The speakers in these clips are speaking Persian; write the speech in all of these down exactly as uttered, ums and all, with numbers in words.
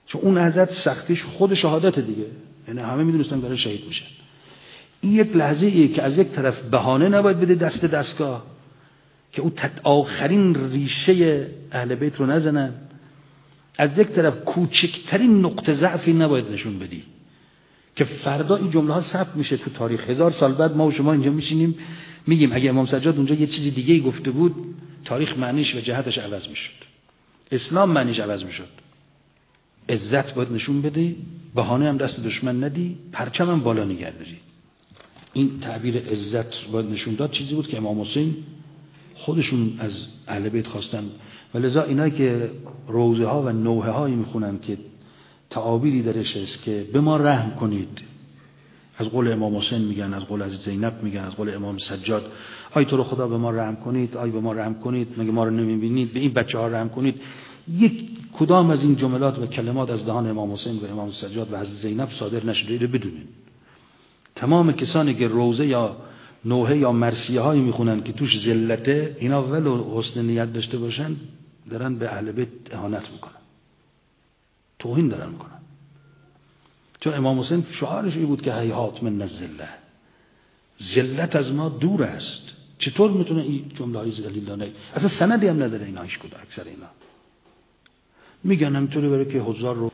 چون اون حضرت سختیش خود شهادت دیگه، یعنی همه میدونستن داره شهید میشن. این یک لحظه ای که از یک طرف بهانه نباید بده دست دستگاه که اون آخرین ریشه اهل بیت رو نزنن، از یک طرف کوچکترین نقطه ضعفی نباید نشون بدی که فردا این جمله ها ثبت میشه تو تاریخ. هزار سال بعد ما و شما اینجا میشینیم میگیم اگه امام سجاد اونجا یه چیز دیگه ای گفته بود، تاریخ معنیش و جهتش عوض میشد، اسلام معنیش عوض میشد. عزت باید نشون بدی، بهانه هم دست دشمن ندی، پرچم هم بالا نگردی. این تعبیر عزت باید نشون داد چیزی بود که امام حسین خودشون از اهل بیت خواستن. ولذا اینایی که روزه ها و نوحه هایی میخونن که تعابیری درش است که به ما رحم کنید، از قول امام حسین میگن، از قول از زینب میگن، از قول امام سجاد، آی تو رو خدا به ما رحم کنید، آی به ما رحم کنید، مگه ما رو نمیبینید، به این بچه ها رحم کنید. یک کدام از این جملات و کلمات از دهان امام حسین و امام سجاد و از زینب صادر نشده، اینو بدونید. تمام کسانی که روزه یا نوحه یا مرثیه هایی میخونن که توش ذلته، اینا ولو حسن نیت داشته باشن دارن به اهل بیت اهانت میکنن، توهین دارن میکنن. چون امام حسین شعارش این بود که هیهات من الذله، ذلت از ما دور است. چطور میتونه این جمله های ذلیلانه، اصلا سندی هم نداره اینا، هیچ کدوم اکثر اینا میگن همینطوری برای که حضار رو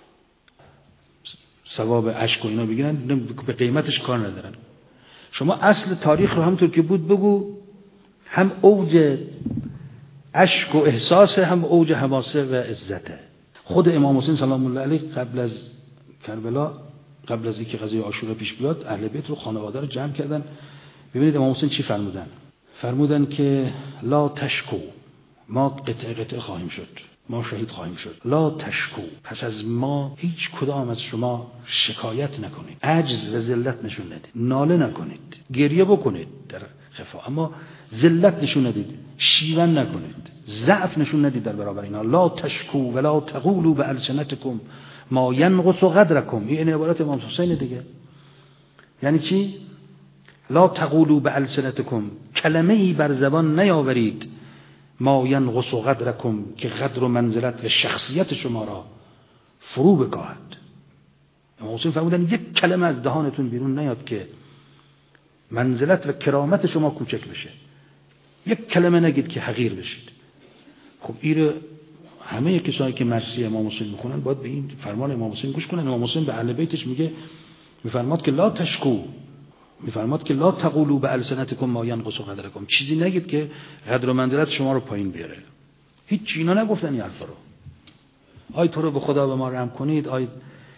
ثواب اشک و اینا بگیرن، به قیمتش کار ندارن. شما اصل تاریخ رو همونطور که بود بگو، هم اوج اشک و احساس، هم اوج حماسه و عزته. خود امام حسین سلام الله علیه قبل از کربلا، قبل از اینکه قضیه عاشورا پیش بیاد، اهل بیت رو، خانواده رو جمع کردن. ببینید امام حسین چی فرمودن؟ فرمودن که لا تشکو، ما قطع قطع خواهیم شد، ما شهید خواهیم شد. لا تشکو، پس از ما هیچ کدام از شما شکایت نکنید، عجز و ذلت نشون ندید، ناله نکنید، گریه بکنید در خفا، اما ذلت نشون ندید، شیون نکنید، ضعف نشون ندید در برابر اینا. لا تشکو ولا تقولوا بالسنتکم ما ینقص قدرکم. این عبارت امام حسین دیگه. یعنی چی؟ لا تقولوا بالسنتکم، کلمه ای بر زبان نیاورید، ما ینقص قدرکم، که قدر و منزلت و شخصیت شما را فرو بکاهد. امام حسین فرمودن یک کلمه از دهانتون بیرون نیاد که منزلت و کرامت شما کوچک بشه، یک کلمه نگید که حقیر بشید. خب این همه کسایی که مرثیه امام حسین میخونن باید به این فرمان امام حسین گوش کنن. امام حسین به اهل بیتش میگه، میفرماد که لا تشکو، میفرماد که لا تقولوا بالسنتکم ما ینقص قدرکم، چیزی نگید که قدر و منزلت شما رو پایین بیاره. هیچ اینا نگفتن این حرفا رو. آی تو رو به خدا به ما رحم کنید، آی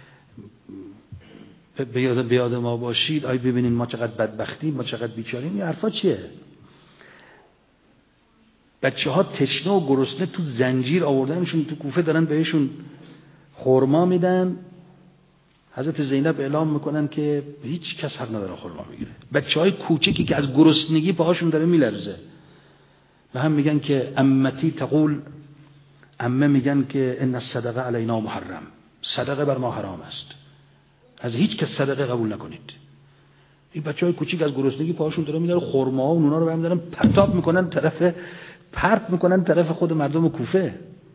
به یاد به یاد ما باشید، آی ببینید ما چقدر بدبختیم، ما چقدر بیچاریم. این حرفا چیه؟ بچه ها تشنه و گرسنه تو زنجیر آوردنشون تو کوفه، دارن بهشون خورما میدن. حضرت زینب اعلام میکنن که هیچ کس حق نداره خورما بگیره. بچه های کوچکی که از گرسنگی پاهاشون داره میلرزه و هم میگن که امتی تقول، امه میگن که ان الصدقه علینا محرم، صدقه بر ما حرام است، از هیچ کس صدقه قبول نکنید. این بچه های کوچیک از گرسنگی پاهاشون داره میلرزه، خورما و نونا رو برمی دارن پرتاب میکنن طرف پرت میکنن طرف خود مردم کوفه.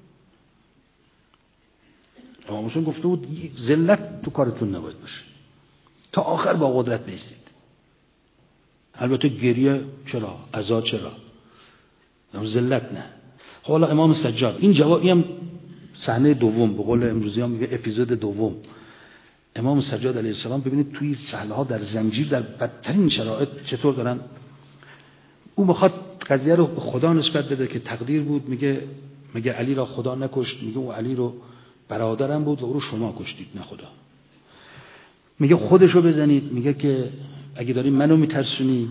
امام حسین گفته بود ذلت تو کارتون نباید باشه، تا آخر با قدرت بیستید. البته گریه چرا، عزا چرا، ذلت نه. حالا امام سجاد، این جوابی هم صحنه دوم، به قول امروزی ها میگه اپیزود دوم. امام سجاد علیه السلام ببینید توی صحنه ها در زنجیر در بدترین شرایط چطور دارن. او میخواد قضیه رو به خدا نسبت بده که تقدیر بود. میگه میگه علی را خدا نکشت، میگه او علی رو برادرم بود و او رو شما کشتید نه خدا. میگه خودشو بزنید، میگه که اگه داری منو میترسونی،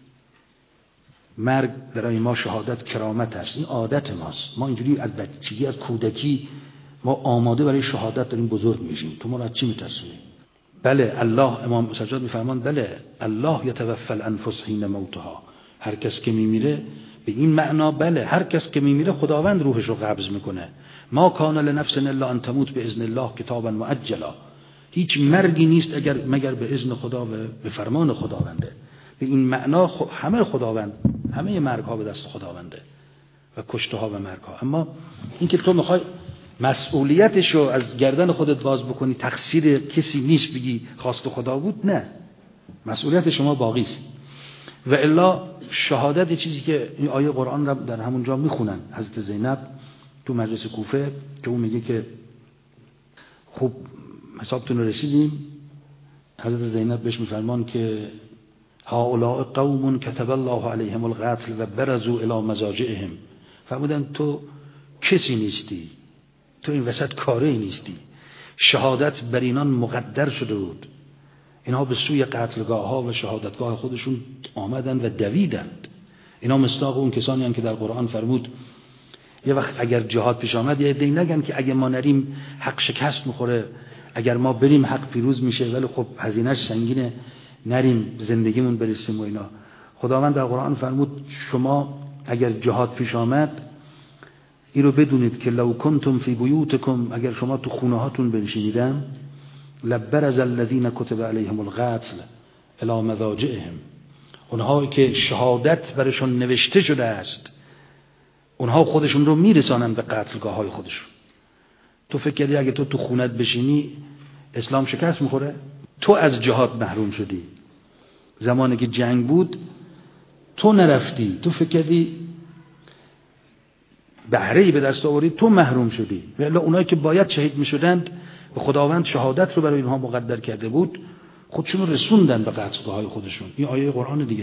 مرگ برای ما شهادت کرامت است، این عادت ماست، ما اینجوری از بچگی از کودکی ما آماده برای شهادت داریم بزرگ میشیم، تو ما رو از چی میترسونی؟ بله الله، امام سجاد میفرمان بله الله یتوفی الانفس حین موتها، هر کس که میمیره به این معنا، بله هر کس که میمیره خداوند روحش رو قبض میکنه. ما کان لنفس الا ان تموت باذن الله کتابا مؤجلا، هیچ مرگی نیست اگر مگر به اذن خدا و به فرمان خداونده. به این معنا همه خداوند، همه مرگ ها به دست خداونده و کشته ها و مرگ ها. اما اینکه تو میخوای مسئولیتشو از گردن خودت باز بکنی، تقصیر کسی نیست بگی خواست خدا بود، نه، مسئولیت شما باقی است. و الا شهادت چیزی که این آیه قرآن را در همونجا میخونن حضرت زینب تو مجلس کوفه که اون میگه که خوب حسابتون رو رسیدیم، حضرت زینب بهش میفرمان که هؤلاء قوم کتب الله علیهم القتل و برزوا الی مضاجعهم. فرمودن تو کسی نیستی، تو این وسط کاری نیستی، شهادت بر اینان مقدر شده بود، اینها به سوی قتلگاه ها و شهادتگاه خودشون آمدن و دویدند. اینا مصداق اون کسانی هستند که در قرآن فرمود یه وقت اگر جهاد پیش آمد یه عده‌ای نگن که اگه ما نریم حق شکست میخوره، اگر ما بریم حق پیروز میشه، ولی خب هزینه‌اش سنگینه، نریم زندگیمون برسیم و اینا. خداوند در قرآن فرمود شما اگر جهاد پیش آمد این رو بدونید که لو کنتم فی بیوتکم، اگر شما تو خونه هاتون بنشینیدن، لبرز الذین کتب علیهم القتل الی مضاجعهم، اونها که شهادت برشون نوشته شده است اونها خودشون رو میرسانن به قتلگاه های خودشون. تو فکر کردی اگه تو تو خونت بشینی اسلام شکست میخوره؟ تو از جهاد محروم شدی، زمانی که جنگ بود تو نرفتی، تو فکر کردی بهره‌ای به دست آوردی، تو محروم شدی. ولی اونایی که باید شهید میشدند و خداوند شهادت رو برای اینها مقدر کرده بود خودشون رو رسوندن به قتلگاه های خودشون. این آیه قرآن دیگه.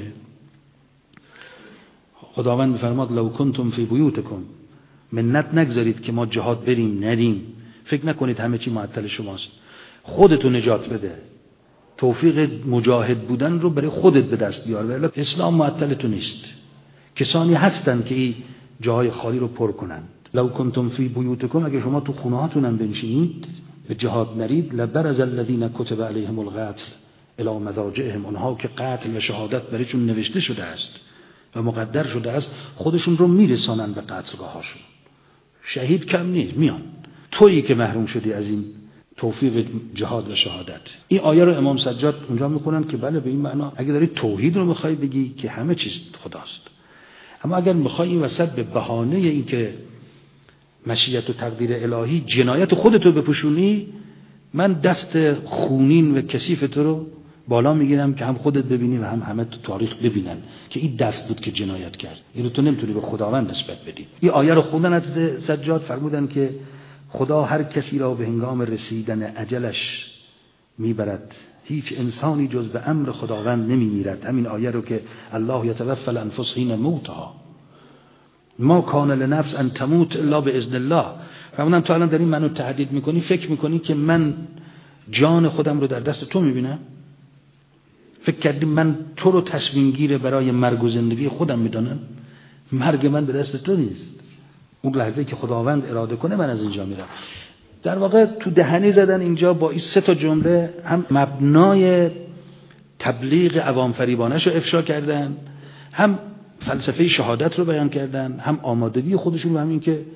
خداوند میفرماد لو کنتم فی بیوتکم، منت نگذارید که ما جهاد بریم نریم، فکر نکنید همه چی معطل شماست، خودتو نجات بده، توفیق مجاهد بودن رو برای خودت به دست بیار، ولی اسلام معطل تو نیست. کسانی هستن که این جاهای خالی رو پر کنن. لو کنتم فی بیوتکم، اگه شما تو خونه هاتون هم بنشینید به جهاد نرید، لبرز الذین کتب علیهم القتل الی مضاجعهم، اونها که قتل و شهادت برایشون نوشته شده است و مقدر شده است خودشون رو میرسانن به قتلگاه هاشون. شهید کم نیست، میان. تویی که محروم شدی از این توفیق جهاد و شهادت. این آیه رو امام سجاد اونجا میکنن که بله به این معنا اگه داری توحید رو میخوای بگی که همه چیز خداست، اما اگر میخوای این وسط به بهانه این که مشیت و تقدیر الهی جنایت خودتو بپوشونی، من دست خونین و کثیف تو رو بالا میگیرم که هم خودت ببینی و هم همه تو تاریخ ببینن که این دست بود که جنایت کرد. اینو تو نمیتونی به خداوند نسبت بدی. این آیه رو خوندن از سجاد، فرمودن که خدا هر کسی را به هنگام رسیدن اجلش میبرد، هیچ انسانی جز به امر خداوند نمیمیرد. همین آیه رو که الله یتوفی الانفس حین موتها ما کان لنفس ان تموت الا باذن الله. فرمودن تو الان داری منو تهدید میکنی، فکر میکنی که من جان خودم رو در دست تو میبینم؟ فکر کردی من تو رو تصمیم گیر برای مرگ و زندگی خودم میدانم؟ مرگ من به دست تو نیست. اون لحظه که خداوند اراده کنه من از اینجا میرم. در واقع تو دهنی زدن اینجا با این سه تا جمله هم مبنای تبلیغ عوام فریبانش رو افشا کردن، هم فلسفه شهادت رو بیان کردن، هم آمادگی خودشون و همین که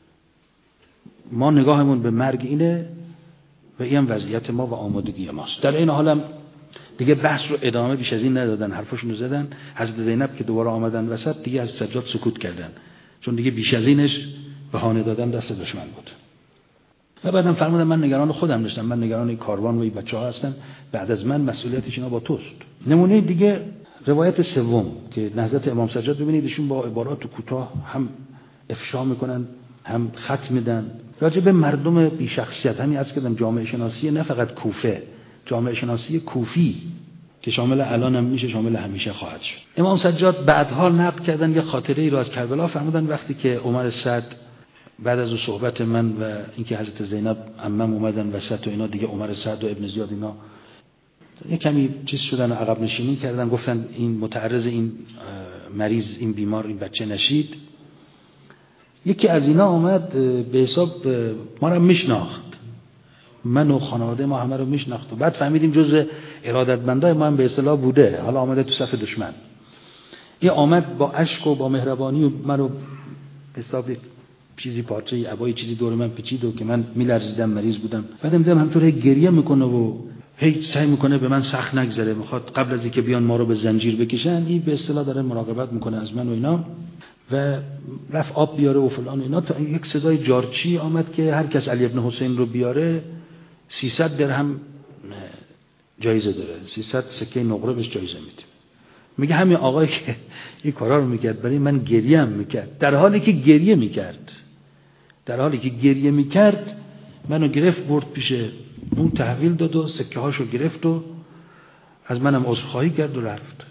ما نگاهمون به مرگ اینه و این هم وضعیت ما و آمادگی ماست. در این حالم دیگه بحث رو ادامه بیش از این ندادن، حرفاشون رو زدن. حضرت زینب که دوباره آمدن وسط دیگه از سجاد سکوت کردن، چون دیگه بیش از اینش بهانه دادن دست دشمن بود. و بعدم فرمودن من نگران خودم داشتم، من نگران این کاروان و این بچه‌ها هستم، بعد از من مسئولیتش اینا با توست. نمونه دیگه روایت سوم که نهضت امام سجاد، ببینید ایشون با عبارات کوتاه هم افشا میکنن هم ختم میدن راجع به مردم بی شخصیت. همین عرض کردم جامعه شناسی نه فقط کوفه، جامعه شناسی کوفی که شامل الان هم میشه، شامل همیشه خواهد شد. امام سجاد بعدها نقل کردن یه خاطره ای رو از کربلا، فرمودن وقتی که عمر سعد بعد از اون صحبت من و اینکه حضرت زینب عمم اومدن وسط و اینا، دیگه عمر سعد و ابن زیاد اینا یه کمی چیز شدن و عقب نشینی کردن، گفتن این متعرض این مریض این بیمار این بچه نشید. یکی از اینا اومد به حساب ما رو میشناخت، من و خانواده ما همه رو میشناخت و بعد فهمیدیم جزء ارادتمندای ما هم به اصطلاح بوده، حالا آمده تو صف دشمن. یه آمد با اشک و با مهربانی و منو به حساب چیزی پارچه عبای چیزی دور من پیچید و که من میلرزیدم، مریض بودم. بعدم دیدم همطور گریه میکنه و هیچ سعی میکنه به من سخت نگذره، میخواد قبل از اینکه بیان ما رو به زنجیر بکشن این به اصطلاح داره مراقبت میکنه از من و اینا. و رفت آب بیاره و فلان اینا، تا یک صدای جارچی آمد که هر کس علی ابن حسین رو بیاره سیصد درهم جایزه داره، سیصد سکه نقره بهش جایزه میدیم. میگه همین آقایی که این کارا رو میکرد برای من گریه هم میکرد، در حالی که گریه میکرد در حالی که گریه میکرد منو گرفت برد پیش اون، تحویل داد و سکه هاشو گرفت و از منم عذرخواهی کرد و رفت.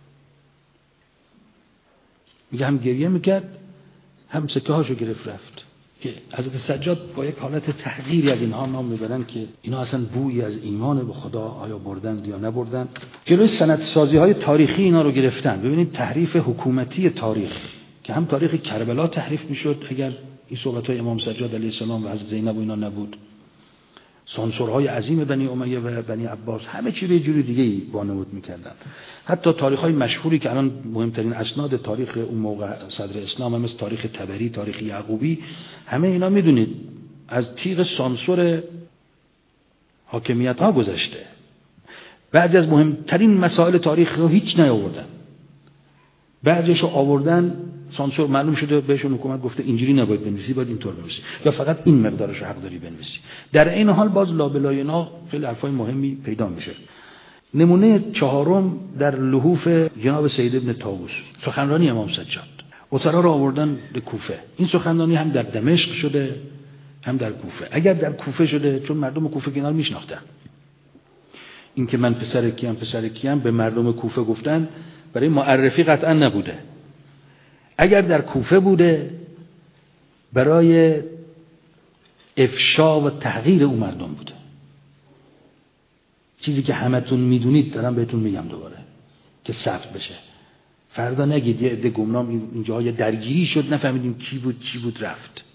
میگه هم گریه میکرد هم سکه هاشو گرفت رفت. که حضرت سجاد با یک حالت تحقیری از اینها نام میبرن که اینا اصلا بویی از ایمان به خدا آیا بردند یا نبردند. جلوی سندسازی های تاریخی اینا رو گرفتن. ببینید تحریف حکومتی تاریخ که هم تاریخ کربلا تحریف میشد اگر این صحبت های امام سجاد علیه السلام و حضرت زینب و اینا نبود، سانسورهای عظیم بنی امیه و بنی عباس همه چی رو یه جوری دیگه وانمود میکردن. حتی تاریخ‌های مشهوری که الان مهمترین اسناد تاریخ اون موقع صدر اسلام، مثل تاریخ طبری، تاریخ یعقوبی، همه اینا میدونید از تیغ سانسور حاکمیت ها گذشته. بعضی از مهمترین مسائل تاریخ رو هیچ نیاوردن، بعضیشو آوردن سانسور معلوم شده بهشون حکومت گفته اینجوری نباید بنویسی، باید اینطور بنویسی، یا فقط این مقدارش رو حق داری بنویسی. در این حال باز لابلای اینا خیلی حرفای مهمی پیدا میشه. نمونه چهارم در لحوف جناب سید ابن طاووس، سخنرانی امام سجاد. اسرا رو آوردن به کوفه. این سخنرانی هم در دمشق شده هم در کوفه. اگر در کوفه شده چون مردم کوفه اینا رو میشناختن، این که من پسر کیم پسر کیم به مردم کوفه گفتن برای معرفی قطعا نبوده. اگر در کوفه بوده برای افشا و تحقیر اون مردم بوده. چیزی که همتون میدونید دارم بهتون میگم دوباره که ثبت بشه، فردا نگید یه عده گمنام اینجا یه درگیری شد نفهمیدیم کی بود چی بود رفت.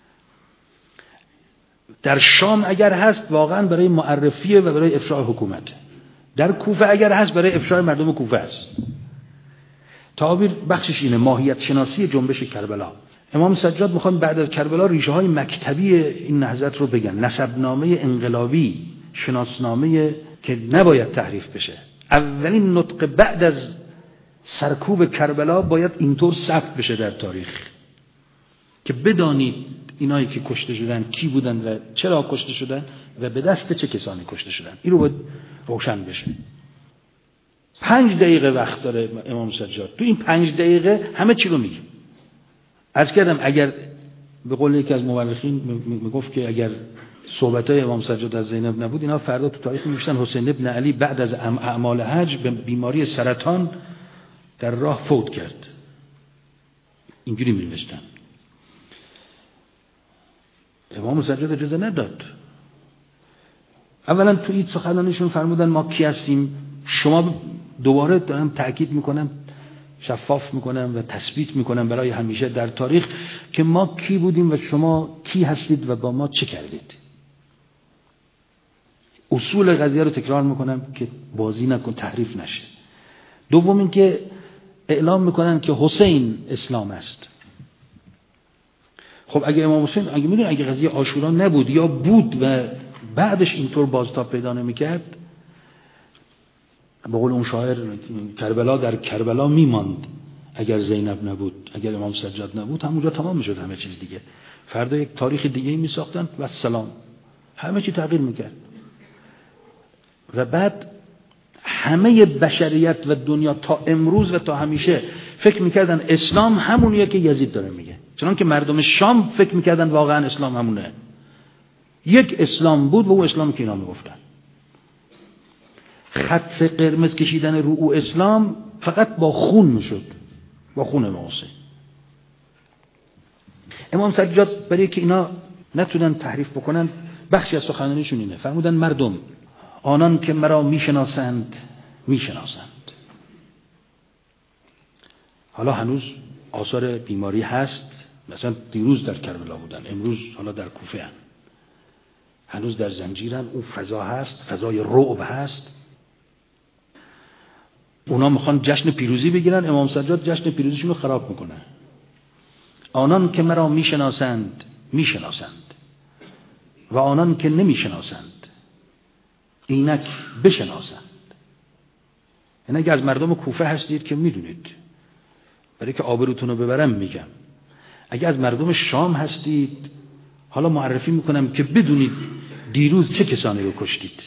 در شام اگر هست واقعا برای معرفیه و برای افشای حکومت. در کوفه اگر هست برای افشای مردم کوفه است. تعبیر بخشش اینه، ماهیت شناسی جنبش کربلا. امام سجاد میخوان بعد از کربلا ریشه های مکتبی این نهضت رو بگن، نسبنامه انقلابی، شناسنامه که نباید تحریف بشه. اولین نطق بعد از سرکوب کربلا باید اینطور ثبت بشه در تاریخ که بدانید اینایی که کشته شدن کی بودن و چرا کشته شدن و به دست چه کسانی کشته شدن. این رو باید روشن بشه. پنج دقیقه وقت داره امام سجاد، تو این پنج دقیقه همه چی رو میگه. عرض کردم اگر به قول یکی از مورخین میگفت که اگر صحبت‌های امام سجاد از زینب نبود اینا فردا تو تاریخ می‌نوشتن حسین ابن علی بعد از اعمال حج به بیماری سرطان در راه فوت کرد. اینجوری می‌نوشتن. امام سجاد اجازه نداد. اولا تو این سخنانشون فرمودن ما کی هستیم، شما دوباره دارم تأکید میکنم، شفاف میکنم و تثبیت میکنم برای همیشه در تاریخ که ما کی بودیم و شما کی هستید و با ما چه کردید. اصول قضیه رو تکرار میکنم که بازی نکن، تحریف نشه. دوم این که اعلام میکنن که حسین اسلام است. خب اگه امام حسین اگه میدونن اگه قضیه عاشورا نبود یا بود و بعدش اینطور بازتاب پیدا نمیکرد، به قول اون شاعر کربلا در کربلا میماند اگر زینب نبود، اگر امام سجاد نبود همونجا تمام میشد همه چیز دیگه. فردا یک تاریخ دیگه میساختن و سلام همه چی تغییر میکرد. و بعد همه بشریت و دنیا تا امروز و تا همیشه فکر میکردن اسلام همونیه که یزید داره میگه، چون که مردم شام فکر میکردن واقعا اسلام همونه. یک اسلام بود و اون اسلامی که اینا میگفتن. خط قرمز کشیدن رو او اسلام فقط با خون میشد، با خون امام حسین. امام سجاد برای که اینا نتونن تحریف بکنن بخشی از سخنانیشون اینه، فرمودن مردم آنان که مرا میشناسند میشناسند. حالا هنوز آثار بیماری هست، مثلا دیروز در کربلا بودن، امروز حالا در کوفه هن. هنوز در زنجیرن، اون فضا هست، فضای رعب هست. اونا میخوان جشن پیروزی بگیرن، امام سجاد جشن پیروزیشون رو خراب میکنه. آنان که مرا میشناسند میشناسند و آنان که نمیشناسند اینک بشناسند. یعنی اگه از مردم کوفه هستید که میدونید برای که آبروتون رو ببرم میگم. اگه از مردم شام هستید حالا معرفی میکنم که بدونید دیروز چه کسانی رو کشتید.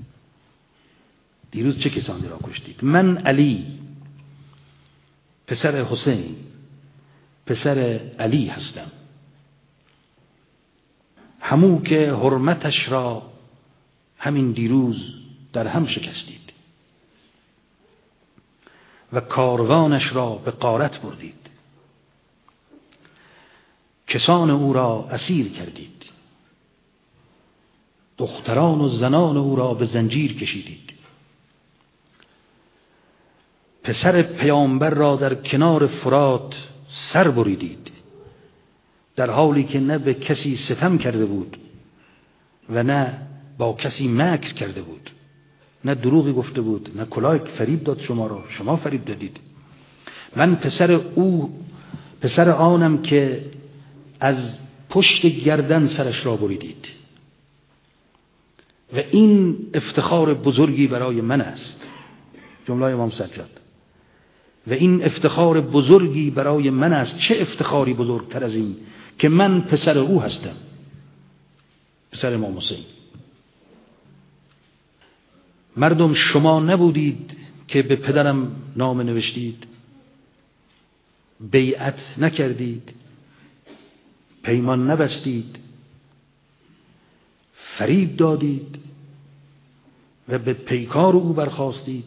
دیروز چه کسانی رو کشتید؟ من علی پسر حسین پسر علی هستم، همون که حرمتش را همین دیروز در هم شکستید و کاروانش را به غارت بردید، کسان او را اسیر کردید، دختران و زنان او را به زنجیر کشیدید، پسر پیامبر را در کنار فرات سر بریدید، در حالی که نه به کسی ستم کرده بود و نه با کسی مکر کرده بود، نه دروغی گفته بود، نه کلاه فریب داد شما را، شما فریب دادید. من پسر او پسر آنم که از پشت گردن سرش را بریدید و این افتخار بزرگی برای من است. جمله امام سجاد. و این افتخار بزرگی برای من است. چه افتخاری بزرگتر از این که من پسر او هستم، پسر امام حسین. مردم شما نبودید که به پدرم نامه نوشتید، بیعت نکردید، پیمان نبستید، فریب دادید و به پیکار او برخاستید.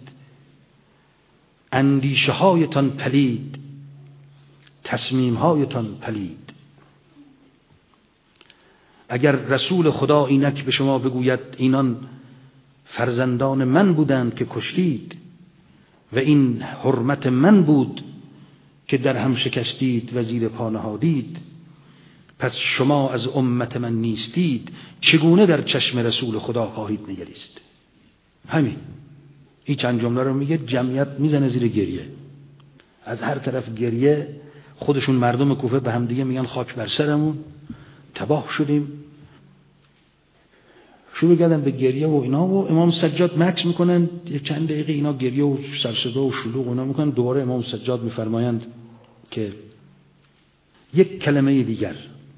اندیشه هایتان پلید، تصمیم هایتان پلید. اگر رسول خدا اینک به شما بگوید اینان فرزندان من بودند که کشتید و این حرمت من بود که در هم شکستید و زیر پا نهادید، پس شما از امت من نیستید، چگونه در چشم رسول خدا خواهید نگریست؟ همین این چند جمله رو میگه، جمعیت میزنه زیر گریه، از هر طرف گریه. خودشون مردم کوفه به هم دیگه میگن خاک بر سرمون، تباه شدیم. شروع کردن به گریه و اینا و امام سجاد مکث میکنن یک چند دقیقه، اینا گریه و سرصدا و شلوغ اینا میکنن. دوباره امام سجاد میفرمایند که یک کلمه دیگر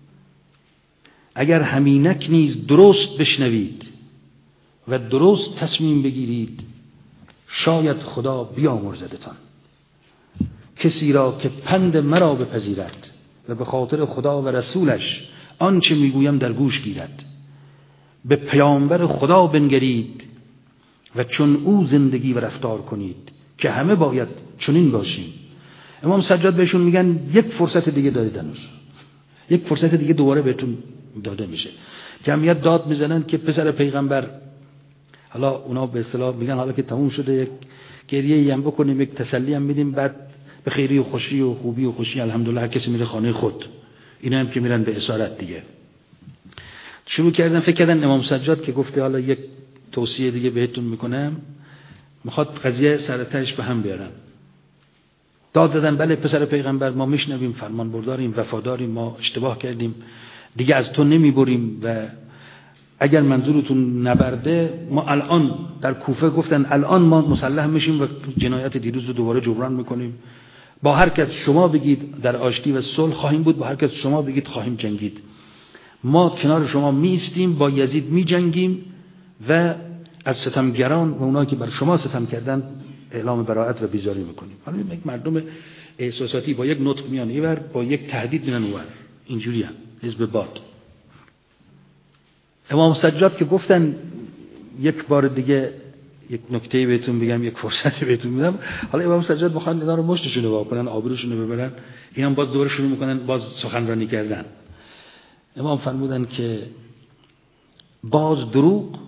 اگر همینک نیز درست بشنوید و درست تصمیم بگیرید، شاید خدا بیامرزدتان. کسی را که پند مرا بپذیرد و به خاطر خدا و رسولش آنچه میگویم در گوش گیرد، به پیامبر خدا بنگرید و چون او زندگی و رفتار کنید که همه باید چنین باشیم. امام سجاد بهشون میگن یک فرصت دیگه دادید، هنوز یک فرصت دیگه دوباره بهتون داده میشه. جمعیت داد میزنن که پسر پیغمبر، حالا اونا به اصطلاح میگن حالا که تموم شده یک گریه هم بکنیم، یک تسلی هم میدیم، بعد به خیری و خوشی و خوبی و خوشی الحمدلله هر کسی میره خانه خود. اینا هم که میرن به اسارت دیگه. شروع کردن فکر کردن امام سجاد که گفته حالا یک توصیه دیگه بهتون میکنم، میخواد قضیه سرتش به هم بیارن. داد دادن بله پسر پیغمبر، ما میشنویم، فرمان برداریم، وفاداریم، ما اشتباه کردیم، دیگه از تو نمیبریم و اگر منظورتون نبرده ما الان در کوفه گفتن الان ما مسلح میشیم و جنایت دیروز رو دوباره جبران میکنیم. با هر کس شما بگید در آشتی و صلح خواهیم بود، با هر کس شما بگید خواهیم جنگید. ما کنار شما میستیم، با یزید میجنگیم و از ستمگران و اونایی که بر شما ستم کردن اعلام براءت و بیزاری میکنیم. حالا یک مردم احساساتی با یک نطق میان اینور، با یک تهدید میان اونور، اینجوری هم حزب باد. امام سجاد که گفتن یک بار دیگه یک نکته بهتون بگم، یک فرصتی بهتون میدم. حالا امام سجاد میخوان اینا رو مشتشون رو واکنن، آبروشون رو ببرن، این هم باز دوباره شروع میکنن باز سخنرانی کردن. امام فرمودن که باز دروغ،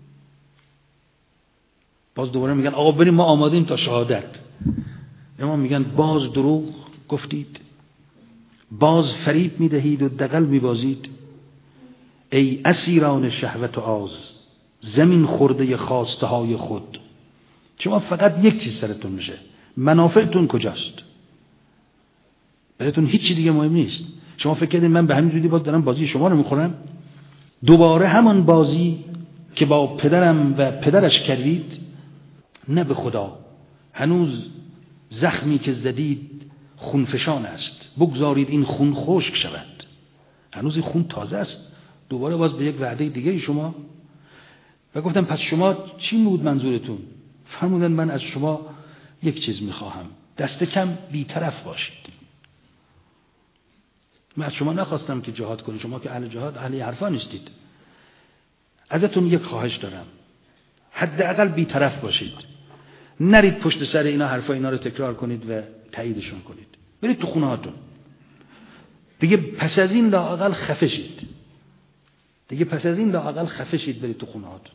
باز دوباره میگن آقا بریم ما آمادیم تا شهادت. امام میگن باز دروغ گفتید، باز فریب میدهید و دغل میبازید. ای اسیران شهوت و آز، زمین خورده خواسته های خود. شما فقط یک چیز سرتون میشه، منافعتون کجاست؟ براتون هیچ چیز دیگه مهم نیست. شما فکر کردین من به همین جوری باز دارم بازی شما رو میخورم؟ دوباره همان بازی که با پدرم و پدرش کردید. نه به خدا، هنوز زخمی که زدید خونفشان است، بگذارید این خون خشک شود. هنوز این خون تازه است. دوباره باز به یک وعده دیگه شما. و گفتم پس شما چی بود منظورتون؟ فرمودن من از شما یک چیز میخواهم، دست کم بی‌طرف باشید. من از شما نخواستم که جهاد کنید، شما که اهل جهاد اهل حرفا نیستید. ازتون یک خواهش دارم، حداقل بی‌طرف باشید. نرید پشت سر اینا حرفا اینا رو تکرار کنید و تاییدشون کنید. برید تو خونه هاتون. دیگه پس از این لااقل خفه شید. دیگه پس از این لااقل خفه شید، برید تو خونه هاتون.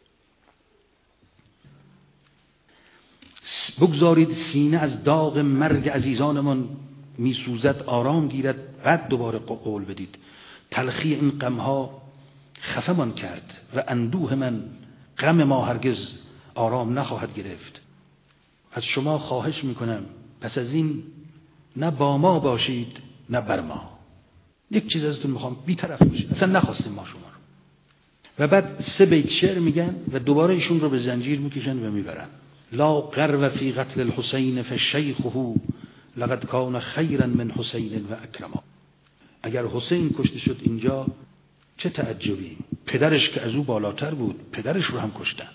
بگذارید سینه از داغ مرگ عزیزانمان میسوزد آرام گیرد، بعد دوباره قول بدید. تلخی این غمها خفه من کرد و اندوه من غم ما هرگز آرام نخواهد گرفت. از شما خواهش میکنم پس از این نه با ما باشید نه بر ما. یک چیز ازتون میخوام، بی‌طرف باشید. اصلا نخواستیم ما شما رو. و بعد سه بیت شعر میگن و دوباره ایشون رو به زنجیر میکشن و میبرن. لا غرو فی قتل الحسین فشیخه لقد کان خیرا من حسین و اکرما. اگر حسین کشته شد اینجا چه تعجبی، پدرش که از او بالاتر بود پدرش رو هم کشتند.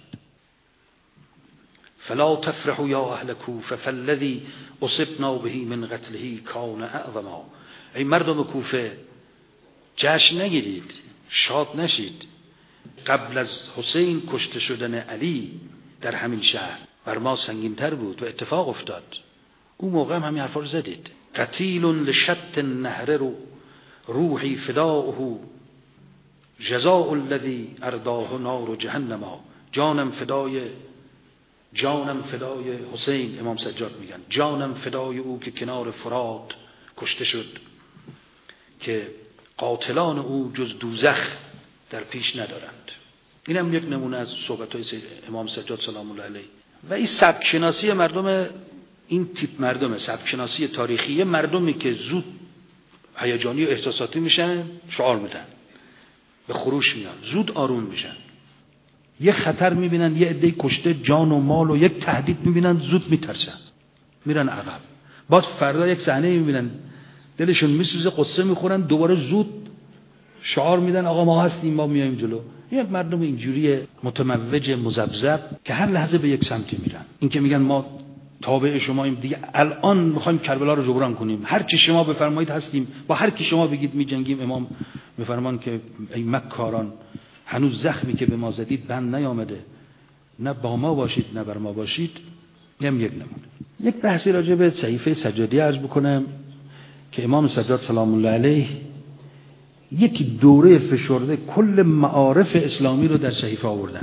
فلا تفرحوا یا اهل کوفه فالذی اصبنا به من قتله کان اعظما. ای مردم کوفه جشن نگیرید، شاد نشید. قبل از حسین کشته شدن علی در همین شهر بر ما سنگین‌تر بود و اتفاق افتاد. اون موقع هم همین حرفا رو زدید. قتیل لشط النهر رو روحی فداؤه جزاء الذی ارداه نار جهنم. جانم فدای جانم فدای حسین، امام سجاد میگن جانم فدای او که کنار فرات کشته شد، که قاتلان او جز دوزخ در پیش ندارند. اینم یک نمونه از صحبت‌های امام سجاد سلام الله علیه. و این سبک شناسی مردم، این تیپ مردم، سبک شناسی تاریخی مردمی که زود هیجانی و احساساتی میشن، شعار میدن، به خروش میان، زود آروم میشن. یه خطر میبینن، یه عده کشته جان و مال و یک تهدید میبینن، زود میترسن، میرن عقب. باز فردا یک صحنه میبینن دلشون میسوزه، قصه میخورن، دوباره زود شعار میدن آقا ما هستیم، ما میایم جلو. یک مردم اینجوری متموج مذبذب که هر لحظه به یک سمتی میرن. این که میگن ما تابع شماییم، دیگه الان میخوایم کربلا رو جبران کنیم، هر چی شما بفرمایید هستیم، با هر کی شما بگید میجنگیم. امام میفرمان که ای مکاران، هنوز زخمی که به ما زدید بند نیامده، نه با ما باشید نه بر ما باشید. نم یک نمونه. یک بحثی راجع به صحیفه سجادی عرض بکنم که امام سجاد سلام الله علیه یک دوره فشرده کل معارف اسلامی رو در صحیفه آوردن.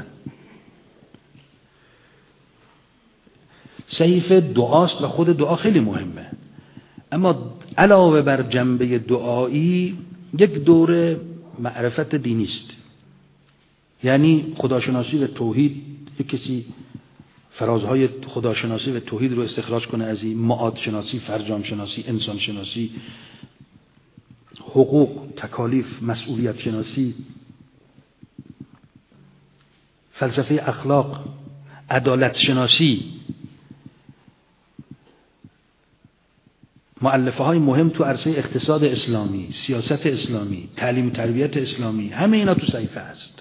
صحیفه دعاست و خود دعا خیلی مهمه، اما علاوه بر جنبه دعایی یک دوره معرفت دینی است. یعنی خداشناسی و توحید، یک کسی فرازهای خداشناسی و توحید رو استخراج کنه از این، معاد شناسی، فرجام شناسی، انسان شناسی، حقوق، تکالیف، مسئولیت شناسی، فلسفه اخلاق، عدالت شناسی، مؤلفه های مهم تو عرصه اقتصاد اسلامی، سیاست اسلامی، تعلیم تربیت اسلامی، همه اینا تو صحیفه هست.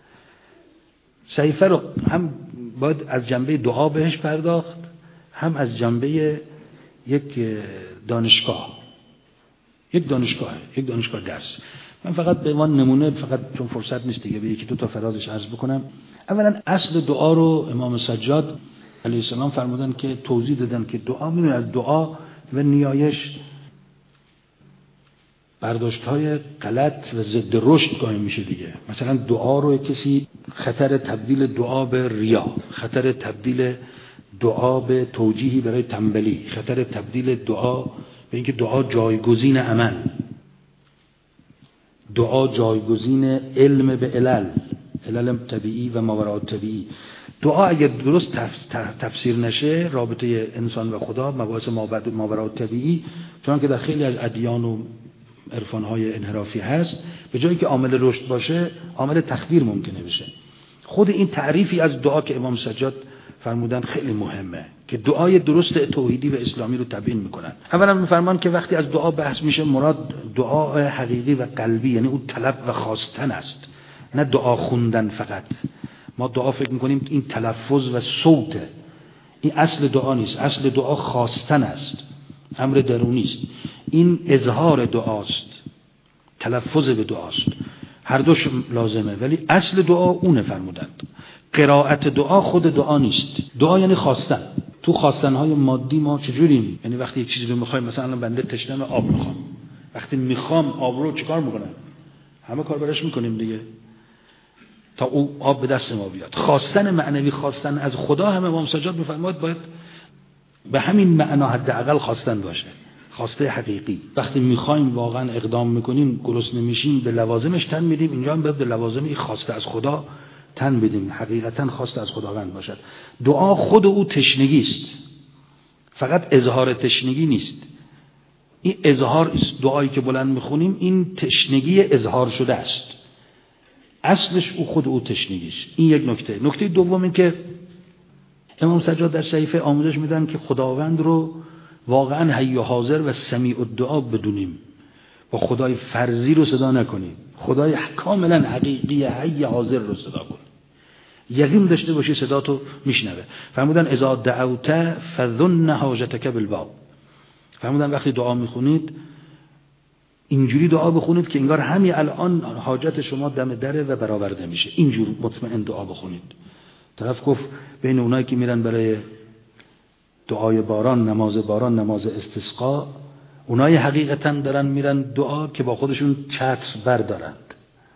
صحیفه رو هم باید از جنبه دعا بهش پرداخت، هم از جنبه یک دانشگاه، یک دانشگاه یک دانشگاه درس. من فقط به عنوان نمونه، فقط چون فرصت نیست دیگه، به یکی دو تا فرازش عرض بکنم. اولا اصل دعا رو امام سجاد علیه السلام فرمودن که توضیح دادن که دعا، میدونید از دعا و نیایش برداشت‌های غلط و ضد رشد گاهی میشه دیگه. مثلا دعا رو کسی خطر تبدیل دعا به ریا، خطر تبدیل دعا به توجیهی برای تنبلی، خطر تبدیل دعا به اینکه دعا جایگزین عمل، دعا جایگزین علم به علل، علل طبیعی و ماوراء طبیعی. دعا اگر درست تفسیر نشه، رابطه انسان و خدا، مباحث ماوراء طبیعی، چون که در خیلی از ادیان و عرفان‌های انحرافی هست، به جایی که عامل رشد باشه عامل تخدیر ممکنه بشه. خود این تعریفی از دعا که امام سجاد فرمودن خیلی مهمه که دعای درست توحیدی و اسلامی رو تبیین میکنن. اولا میفرمان که وقتی از دعا بحث میشه مراد دعا حقیقی و قلبی، یعنی اون طلب و خواستن است، نه دعا خوندن فقط. ما دعا فکر میکنیم این تلفظ و صوته، این اصل دعا نیست. اصل دعا خواستن است، امر درونی است. این اظهار دعاست، تلفظ به دعاست، هر دوش لازمه، ولی اصل دعا اونه. فرمودند قرائت دعا خود دعا نیست. دعا یعنی خواستن. تو خواستنهای مادی ما چجوریم؟ یعنی وقتی یک چیزی رو میخوایم، مثلا بنده تشنم آب میخوام، وقتی میخوام آب رو چیکار میکنم؟ همه کار براش میکنیم دیگه تا او آب به دست ما بیاد. خواستن معنوی، خواستن از خدا، هم امام سجاد میفرماید باید به همین معنا حداقل خواستن باشه، خواسته حقیقی. وقتی میخوایم واقعا اقدام میکنیم، گرسنه میشیم، به لوازمش تن میدیم، اینجا هم باید به لوازم این خواسته از خدا تن بدیم، حقیقتا خواسته از خداوند باشد. دعا خود او تشنگی است، فقط اظهار تشنگی نیست. این اظهار دعایی که بلند میخونیم این تشنگی اظهار شده است، اصلش او خود او تشنگیش. این یک نکته. نکته دوم این که امام سجاد در صحیفه آموزش میدن که خداوند رو واقعا حی و حاضر و سمیع الدعا بدونیم، با خدای فرضی رو صدا نکنیم، خدای کاملا حقیقی حی حاضر رو صدا کنیم، یقین داشته باشی صدا تو میشنوه. فرمودن اذا دعوت فظن حاجتک بالباب. فرمودن وقتی دعا میخونید اینجوری دعا بخونید که انگار همین الان حاجت شما دم دره و برآورده میشه. اینجور مطمئن دعا بخونید. طرف گفت بین اونایی که میرن برای دعای باران، نماز باران، نماز استسقا، اونایی حقیقتا دارن میرن دعا که با خودشون چتر بردارند.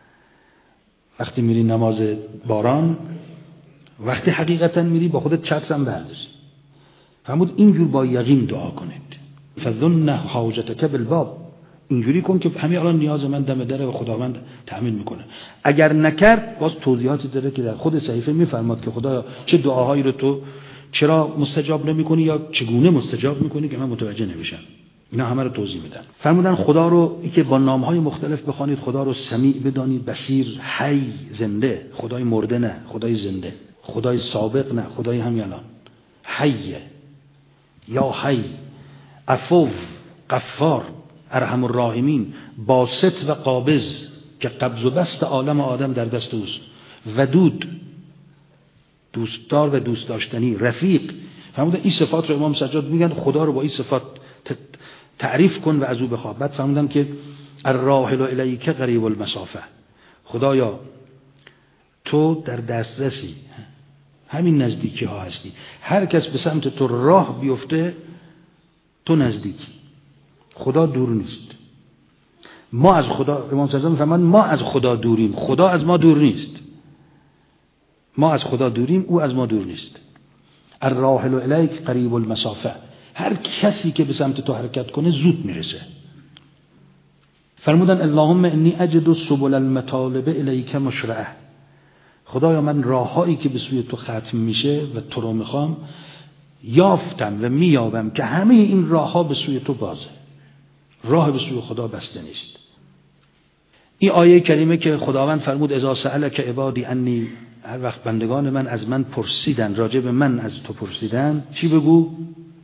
وقتی میری نماز باران، وقتی حقیقتا میری با خودت چتر هم برداری. فرمود اینجور با یقین دعا کنید. فظن حاجتک بالباب. اینجوری کن که همین الان نیاز من دم دره و خداوند تأمین میکنه. اگر نکرد باز توضیحاتی داره که در خود صحیفه میفرماد که خدا چه دعاهایی رو تو چرا مستجاب نمیکنی یا چگونه مستجاب میکنی که من متوجه نمیشم. اینا همه رو توضیح میدن. فرمودن خدا رو ای که با نامهای مختلف بخوانید، خدا رو سمیع بدانید، بصیر، حی، زنده، خدای مرده نه، خدای زنده، خدای سابق نه، خدای همین الان، حی یا حی، عفو، غفار، ارحم الراحمین، باسط و قابض که قبض و بسط عالم و آدم در دست اوست، ودود، دوستدار و دوست داشتنی، رفیق. فرمودن این صفات رو امام سجاد میگن خدا رو با این صفات تعریف کن و از او بخواه. بعد فرمودن که الراحل الیک قریب المسافه. خدایا تو در دسترسی، همین نزدیکی ها هستی، هر کس به سمت تو راه بیفته تو نزدیکی، خدا دور نیست. ما از خدا، امام سجاد میفرمایند ما از خدا دوریم، خدا از ما دور نیست. ما از خدا دوریم، او از ما دور نیست. الراحل الیک قریب المسافه. هر کسی که به سمت تو حرکت کنه زود میرسه. فرمودن اللهم انی اجد سبل المطالب الیک مشرعه. خدایا من راههایی که به سوی تو ختم میشه و تو رو میخوام یافتم و مییابم که همه این راهها به سوی تو بازه، راه به سوی خدا بسته نیست. این آیه کریمه که خداوند فرمود اذا سألک عبادی انی، هر وقت بندگان من از من پرسیدن، راجع به من از تو پرسیدن، چی بگو؟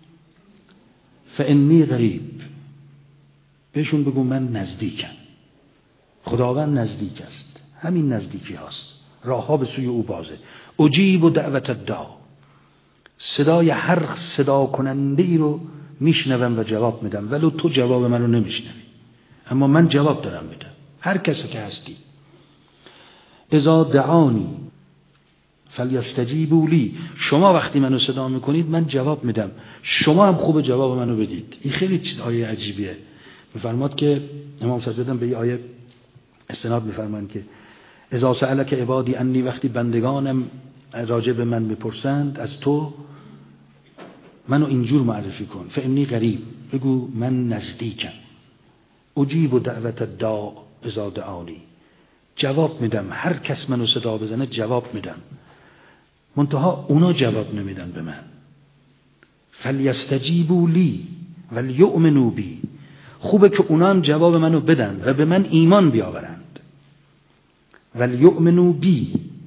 فانی قریب. بهشون بگو من نزدیکم. خداوند نزدیک است، همین نزدیکی هاست، راه ها به سوی او بازه. اجیب دعوت الداع. صدای هر صدا کننده ای رو میشنوم و جواب میدم، ولو تو جواب منو نمیشنوی، اما من جواب دارم میدم، هر کسی که هستی. اذا دعانی فلیستجیبوا لی. شما وقتی منو صدا میکنید من جواب میدم، شما هم خوب جواب منو بدید. این خیلی چیز آیه عجیبیه. میفرماد که امام سجاد به این آیه استناد میفرمایند که اذا سألک عبادی انی، وقتی بندگانم راجع به من میپرسند از تو، منو اینجور معرفی کن. فانی قریب، بگو من نزدیکم. اجیب دعوت الداع اذا دعانی. جواب میدم، هر کس منو صدا بزنه جواب میدم، منتها اونا جواب نمیدن به من. فلیستجیبوا لی ولیؤمنوا بی. خوبه که اونا هم جواب منو بدن و به من ایمان بیاورند. ولیؤمنوا بی،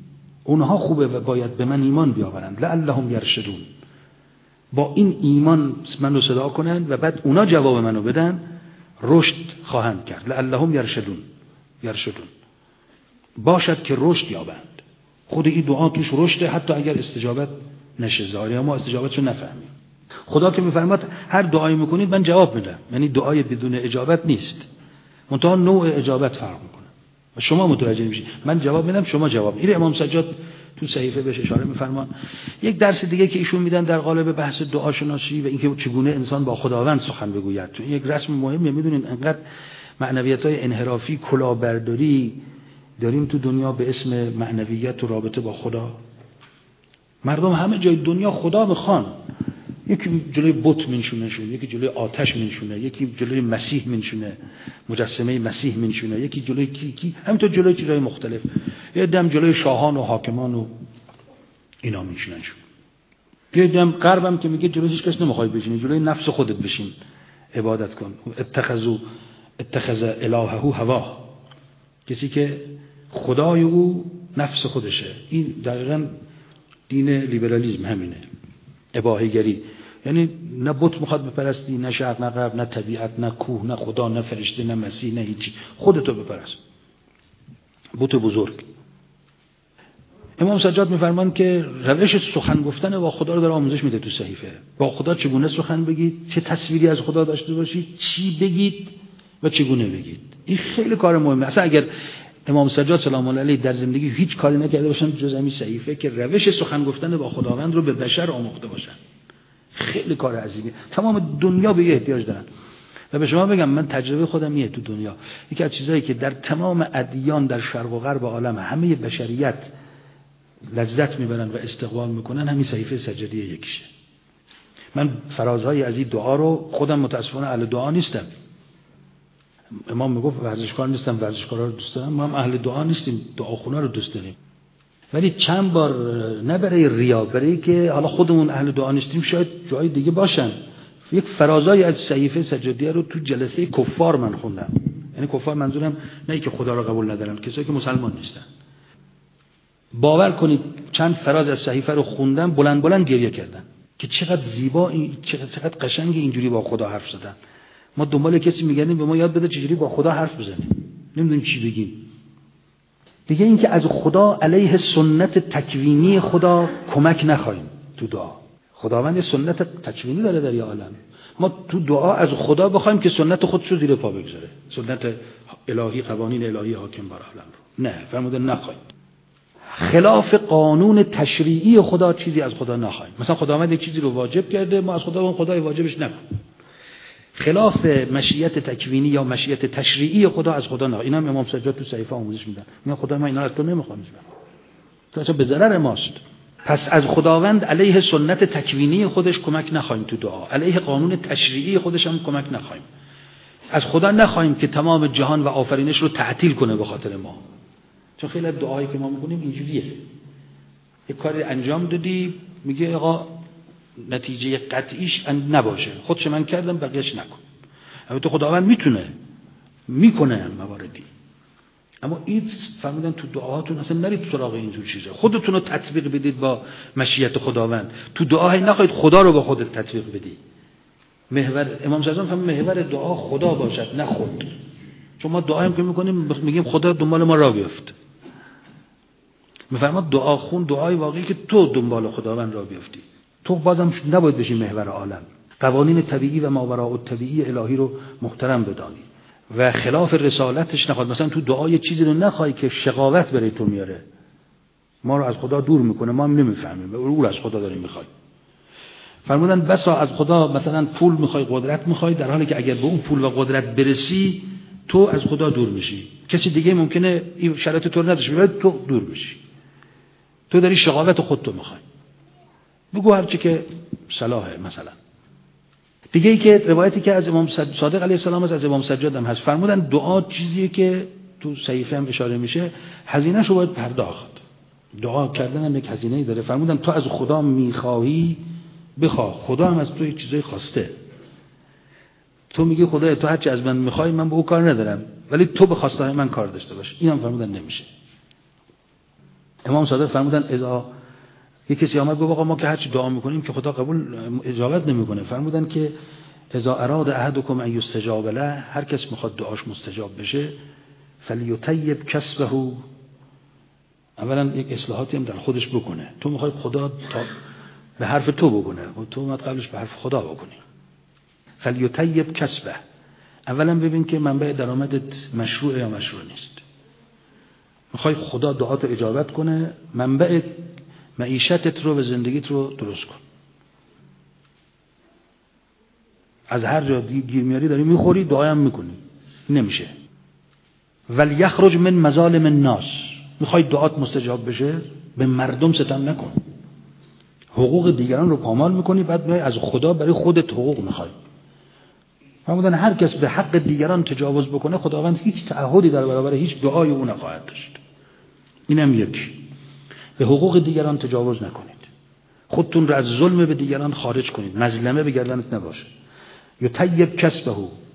اونها خوبه و باید به من ایمان بیاورند، لعلهم یرشدون، با این ایمان من رو صدا کنند و بعد اونا جواب منو بدن، رشد خواهند کرد. لعلهم یرشدون، یرشدون باشد که رشد یابند. خود این دعا توش رشده، حتی اگر استجابت نشه، ظاهری ما استجابت رو نفهمیم. خدا که میفرماد هر دعایی میکنید من جواب میدم، یعنی دعای بدون اجابت نیست، منتها نوع اجابت فرق میکنه و شما متوجه میشید. من جواب میدم، شما جواب. این امام سجاد تو صحیفه بهش اشاره میفرمان. یک درس دیگه که ایشون میدن در قالب بحث دعا شناسی و اینکه چگونه انسان با خداوند سخن بگوید، چون یک رسم مهمه. میدونین انقدر معنویت‌های انحرافی، کلاهبرداری داریم تو دنیا به اسم معنویت و رابطه با خدا. مردم همه جای دنیا خدا میخوان، یکی جلوی بت منشونهشون، یکی جلوی آتش منشونه، یکی جلوی مسیح منشونه، مجسمه مسیح منشونه، یکی جلوی کی کی همینطور جلوی چیزای مختلف، یه دم جلوی شاهان و حاکمان و اینا منشوننشون. یه دم غربم که میگه جلوی هیچ کس نمیخوای بشینی، جلوی نفس خودت بشین عبادت کن. اتخذوا اتخذ الهه هوا، کسی که خدای او نفس خودشه. این دقیقاً دین لیبرالیسم همینه، اباحه‌گری. یعنی نه بت میخواد بپرستی، نه شرق نه غرب، نه طبیعت، نه کوه، نه خدا، نه فرشته، نه مسیح، نه هیچی، خودتو بپرست، بت بزرگ. امام سجاد میفرمان که روش سخن گفتن با خدا رو داره آموزش میده تو صحیفه. با خدا چگونه سخن بگید، چه تصویری از خدا داشته باشید، چی بگید و چگونه بگید. این خیلی کار مهمه. اصلا اگر امام سجاد سلام الله علیه در زندگی هیچ کاری نکرده باشن جز همین صحیفه که روش سخن گفتن با خداوند رو به بشر آموخته باشن، خیلی کار عظیمیه. تمام دنیا به احتیاج دارن. و به شما بگم من تجربه خودم میه تو دنیا، یکی از چیزایی که در تمام ادیان در شرق و غرب عالم همه بشریت لذت میبرن و استقبال میکنن، همین صحیفه سجادیه یکیشه. من فرازهای از این دعا رو خودم متاسفانه اهل دعا نیستم. امام میگفت ورزشکار نیستم، ورزشکارا رو دوست دارم. ما هم اهل دعا نیستیم، دعاخونه رو دوست داریم. ولی چند بار نه برای ریا، برای که حالا خودمون اهل دعا نیستیم شاید جای دیگه باشن، یک فرازای از صحیفه سجادیه رو تو جلسه کفار من خوندم. یعنی کفار منظورم نه که خدا رو قبول ندارن، کسایی که مسلمان نیستن. باور کنید چند فراز از صحیفه رو خوندم، بلند بلند گریه کردم که چقدر زیبا، چقدر قشنگ اینجوری با خدا حرف زدن. ما دنبال کسی میگردیم به ما یاد بده چجوری با خدا حرف بزنیم، نمیدونیم چی بگیم. دیگه این که از خدا علیه سنت تکوینی خدا کمک نخواهیم تو دعا. خداوند یه سنت تکوینی داره در یه عالم، ما تو دعا از خدا بخوایم که سنت خودشو زیر پا بگذاره، سنت الهی، قوانین الهی حاکم بر عالم رو. نه، فرموده نخواهیم. خلاف قانون تشریعی خدا چیزی از خدا نخواهیم. مثلا خداوند یک چیزی رو واجب کرده، ما از خدا اون خدای واجبش نکنیم. خلاف مشیت تکوینی یا مشیت تشریعی خدا از خدا نه. اینا هم امام سجاد تو صحیفه آموزش میدن. میگن خدا من اینا از تو نمیخوام، تو اصلا به ضرر ماست. پس از خداوند علیه سنت تکوینی خودش کمک نخواهیم تو دعا، علیه قانون تشریعی خودش هم کمک نخواهیم. از خدا نخواهیم که تمام جهان و آفرینش رو تعطیل کنه به خاطر ما. چون خیلی دعایی که ما میکنیم اینجوریه، یک کاری انجام دادی میگه آقا نتیجه قطعیش نباشه، خودش من کردم بقیه‌اش نکن. البته خداوند میتونه میکنه هم مواردی، اما این فرمودن تو دعاهاتون اصلا نرید سراغ اینجور چیزا، خودتون رو تطبیق بدید با مشیت خداوند. تو دعاهایی نخواهید خدا رو با خودت تطبیق بدی. محور امام زمان فرمود محور دعا خدا باشد نه خود. چون ما دعا که میکنیم میگیم خدا دنبال ما را بیفت. میفرماد دعا خون دعای واقعی که تو دنبال خداوند را بیفتی. تو بازم نباید بشی محور عالم. قوانین طبیعی و ماوراء الطبیعی الهی رو محترم بدانی و خلاف رسالتش نخواد. مثلا تو دعای چیزی رو نخوای که شقاوت برای تو میاره، ما رو از خدا دور میکنه، ما هم نمیفهمیم، او رو از خدا داریم میخوای. فرمودن بسا از خدا مثلا پول میخوای، قدرت میخوای، در حالی که اگر به اون پول و قدرت برسی تو از خدا دور میشی. کسی دیگه ممکنه این شرایط تو رو نداشته باشه تو دور بشی. تو داری شقاوت خودتو میخوای، بگو هرچی که صلاحه. مثلا دیگه ای که روایتی که از امام صادق علیه السلام از امام سجاد هم هست، فرمودن دعا چیزیه که تو صحیفه هم اشاره میشه، هزینه‌ش رو باید پرداخت. دعا کردن هم یک هزینه‌ای داره. فرمودن تو از خدا میخواهی بخواه، خدا هم از تو یک چیزایی خواسته. تو میگی خدایا تو هرچی از من میخوای من به او کار ندارم، ولی تو به خواستهای من کار داشته باش. اینم فرمودن نمیشه. امام صادق فرمودن اذا یک کسی آمد گفت آقا ما که هر چی دعا میکنیم که خدا قبول اجابت نمیکنه، فرمودن که اذا اراد احدکم ان یستجاب له، هر کس میخواد دعاش مستجاب بشه فلیطیب کسبه، اولا یک اصلاحاتی هم در خودش بکنه. تو میخوای خدا تا به حرف تو بکنه و تو اومد قبلش به حرف خدا بکنی. فلیطیب کسبه، اولا ببین که منبع درآمدت مشروع یا مشروع نیست. میخوای خدا دعاتو اجابت کنه، منبع معیشتت رو و زندگیت رو درست کن. از هر جا گیر میاری داری میخوری، دعایم میکنی، نمیشه. ولیخرج من مظالم الناس، میخوای دعات مستجاب بشه به مردم ستم نکن، حقوق دیگران رو پامال میکنی، بعد میای از خدا برای خودت حقوق میخوای. فرمودن هر کس به حق دیگران تجاوز بکنه خداوند هیچ تعهدی در برابر هیچ دعای او نخواهد داشت. اینم یکی، به حقوق دیگران تجاوز نکنید، خودتون رو از ظلم به دیگران خارج کنید، مظلمه به گردنت نباشه. یطیب کسبه،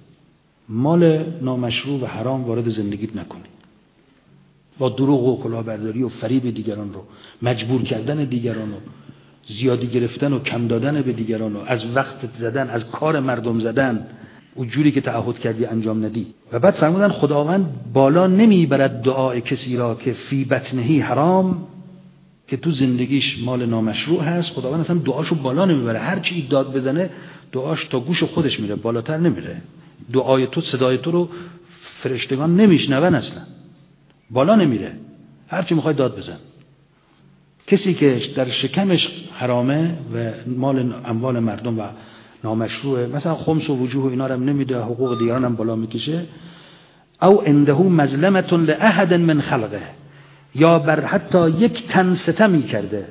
مال نامشروع و حرام وارد زندگیت نکنید، با دروغ و کلاهبرداری و فریب دیگران رو، مجبور کردن دیگران رو، زیادی گرفتن و کم دادن به دیگران رو، از وقت زدن، از کار مردم زدن، اون جوری که تعهد کردی انجام ندی. و بعد فرمودن خداوند بالا نمیبرد دعای کسی را که فی بطنهی حرام، که تو زندگیش مال نامشروع هست، خداوند اصلا دعاشو بالا نمیبره. هر چی داد بزنه دعاش تا گوش خودش میره، بالاتر نمیره. دعای تو، صدای تو رو فرشتگان نمیشنون، اصلا بالا نمیره. هر چی میخوای داد بزن. کسی که در شکمش حرامه و مال اموال مردم و نامشروعه، مثلا خمس و وجوه اینا رو هم نمیده، حقوق دیگران هم بالا میکشه، او عنده مظلمه لاحد من خلقه، یا بر حتی یک تن ستمی کرده،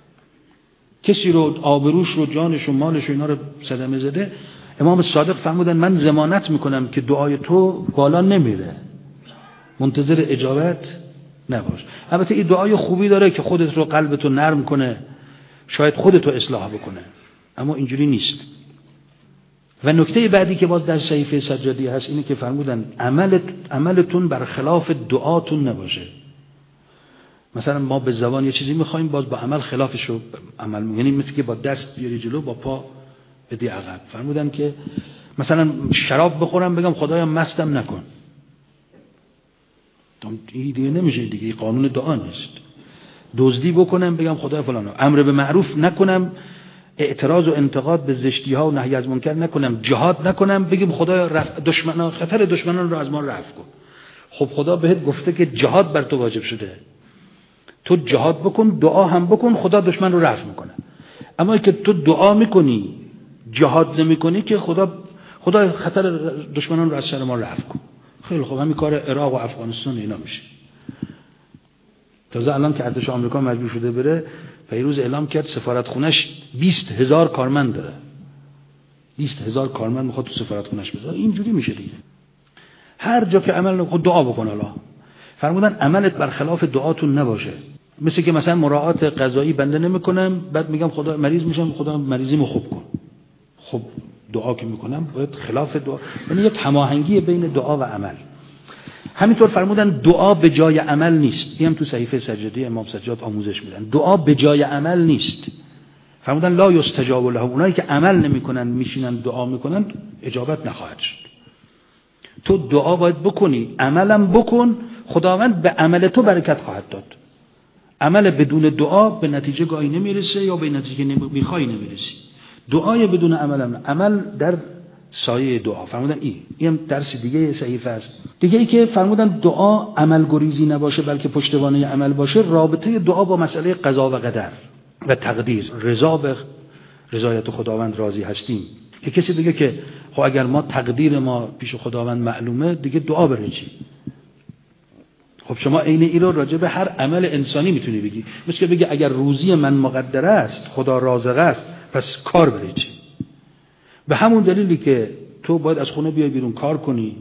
کسی رو آبروش رو، جانش و مالش و اینا رو صدمه زده، امام صادق فرمودن من ضمانت میکنم که دعای تو بالا نمیره، منتظر اجابت نباش. البته این دعای خوبی داره که خودت رو، قلبت رو نرم کنه، شاید خودت رو اصلاح بکنه، اما اینجوری نیست. و نکته بعدی که باز در صحیفه سجادی هست اینه که فرمودن عملت عملتون برخلاف دعاتون نباشه. مثلا ما به زبان یه چیزی میخوایم، باز با عمل خلافش رو عمل میکنیم، یعنی مثل که با دست بیاری جلو، با پا بدی عقب. فرمودن که مثلا شراب بخورم بگم خدایا مستم نکن، این دیگه نمیشه، دیگه قانون دعا نیست. دزدی بکنم بگم خدایا فلانو، امر به معروف نکنم، اعتراض و انتقاد به زشتی ها و نهی از منکر نکنم، جهاد نکنم، بگیم خدایا دشمنان، خطر دشمنان رو از ما رفع کن. خب خدا بهت گفته که جهاد بر تو واجب شده، تو جهاد بکن، دعا هم بکن، خدا دشمن رو رفع میکنه. اما که تو دعا میکنی جهاد نمیکنی که خدا خدا خطر دشمنان رو از سر ما رفع کن. خیلی خوب، همین کار عراق و افغانستان اینا میشه. تازه الان که ارتش آمریکا مجبور شده بره، پیروز اعلام کرد سفارت خونش بیست هزار کارمند داره، بیست هزار کارمند میخواد تو سفارت خونش بذاره. اینجوری میشه دیگه. هر جا که عمل خود دعا بکن. الله فرمودن عملت برخلاف دعاتون نباشه. مثل که مثلا مراعات قضایی بنده نمیکنم، بعد میگم خدا مریض میشم، خدا مریضیمو خوب کن. خب دعا که میکنم باید خلاف دعا، یعنی یک هماهنگی بین دعا و عمل. همینطور فرمودن دعا به جای عمل نیست. این هم تو صحیفه سجادی امام سجاد آموزش میدن. دعا به جای عمل نیست. فرمودن لا یستجاب لهم، اونایی که عمل نمیکنن میشینن دعا میکنن اجابت نخواهد شد. تو دعا باید بکنی، عملم بکن، خداوند به عمل تو برکت خواهد داد. عمل بدون دعا به نتیجه گاهی نمیرسه یا به نتیجه میخوای نمیرسی. دعای بدون عمل، عمل در سایه دعا. فرمودن این این درس دیگه صحیفه است. دیگه ای که فرمودن دعا عمل گریزی نباشه بلکه پشتوانه عمل باشه، رابطه دعا با مسئله قضا و قدر و تقدیر، رضا به رضایت خداوند راضی هستیم. که کسی بگه که خب اگر ما تقدیر ما پیش خداوند معلومه دیگه دعا برای چی؟ خب شما عین این رو راجع به هر عمل انسانی میتونی بگی. مثل که بگی اگر روزی من مقدر است، خدا رازق است، پس کار برای چی؟ به همون دلیلی که تو باید از خونه بیای بیرون کار کنی،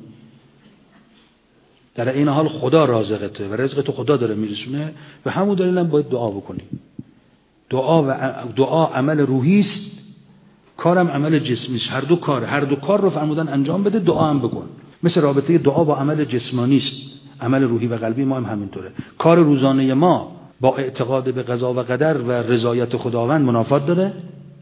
در این حال خدا رازقته و رزق تو خدا داره میرسونه، به همون دلیل هم باید دعا بکنی. دعا و دعا عمل روحی است، کارم عمل جسمی است. هر دو کار هر دو کار رو فرمودن انجام بده، دعا هم بکن. مثل رابطه دعا با عمل جسمانی است، عمل روحی و قلبی ما هم همینطوره. کار روزانه ما با اعتقاد به قضا و قدر و رضایت خداوند منافات داره؟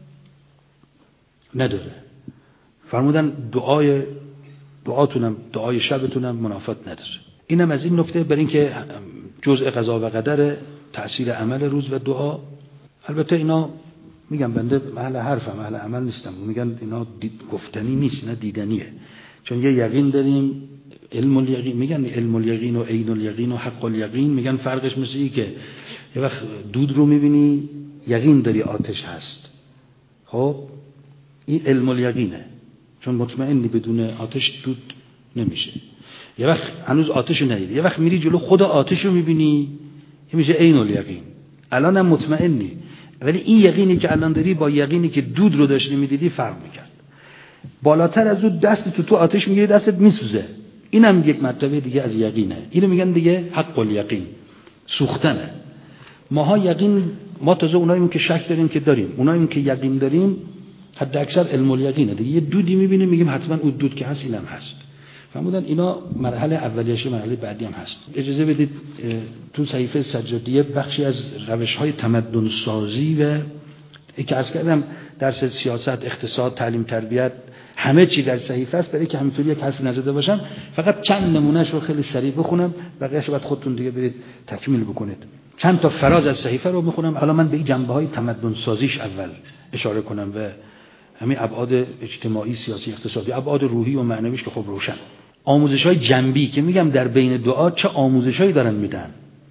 نداره. فرمودن دعای دعاتونم دعای شبتونم منافات نداره. اینم از این نکته، بر این که جزء قضا و قدر، تأثیر عمل روز و دعا. البته اینا میگم بنده محل حرفم، محل عمل نیستم. میگن اینا دید گفتنی نیست، نه دیدنیه. چون یه یقین داریم، علم الیقین، میگن علم الیقین و عین الیقین و حق الیقین. میگن فرقش مثل این که یه وقت دود رو میبینی یقین داری آتش هست، خب این علم الیقینه، چون مطمئنی بدون آتش دود نمیشه. یه وقت هنوز آتش رو ندیدی، یه وقت میری جلو خود آتش رو میبینی، میشه عین الیقین. الان هم مطمئنی، ولی این یقینی که الان داری با یقینی که دود رو داشتی میدیدی فرق میکرد. بالاتر از اون دست تو تو آتش میگیری دستت میسوزه، اینم یک مرتبه دیگه از یقینه. اینو میگن دیگه حق الیقین، سوختنه. ماها یقین، ما تازه اوناییم که شک داریم که داریم، اوناییم که یقین داریم حد اکثر علم الیقینه دیگه. یه دودی میبینیم میگیم حتما اون دود که هست اینم هست. فرمودن اینا مرحله اولیشه، مرحله بعدی هم هست. اجازه بدید تو صحیفه سجادیه بخشی از روش‌های تمدن سازی و که عرض کردم درس سیاست، اقتصاد، تعلیم، تربیت، همه چی در صحیفه است. برای که همینطوری یک حرف نزده باشم فقط چند نمونهش رو خیلی سریع بخونم، بقیه‌اش رو بعد خودتون دیگه برید تکمیل بکنید. چند تا فراز از صحیفه رو میخونم. حالا من به این جنبه‌های تمدن سازیش اول اشاره کنم و همین ابعاد اجتماعی، سیاسی، اقتصادی، ابعاد روحی و معنویش که خب روشن. آموزش‌های جنبی که میگم در بین دعا چه آموزش‌هایی دارن میدن.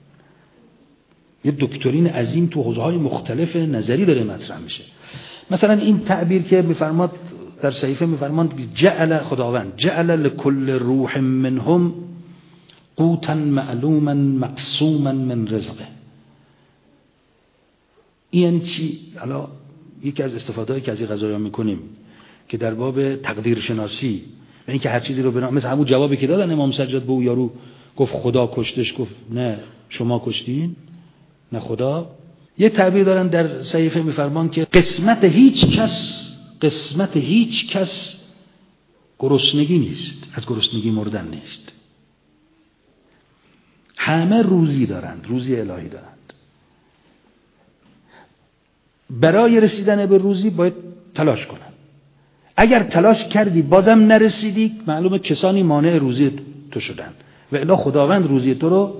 یه دکترین عظیم تو حوزه‌های مختلف نظری داره مطرح میشه. مثلا این تعبیر که میفرماد در صحیفه، میفرماد جعل خداوند جعل لكل روح منهم قوتا معلوما مقسوما من رزقه. این چی؟ حالا یکی از استفاده‌هایی که از این قضایا میکنیم که در باب تقدیر شناسی و اینکه هر چیزی رو بنا، مثل همون جوابی که دادن امام سجاد به او یارو، گفت خدا کشتش، گفت نه شما کشتین، نه خدا. یه تعبیر دارن در صحیفه میفرمان که قسمت هیچ کس قسمت هیچ کس گرسنگی نیست، از گرسنگی مردن نیست. همه روزی دارند، روزی الهی دارند. برای رسیدن به روزی باید تلاش کنن. اگر تلاش کردی بازم نرسیدی، معلومه کسانی مانع روزی تو شدن و الا خداوند روزی تو رو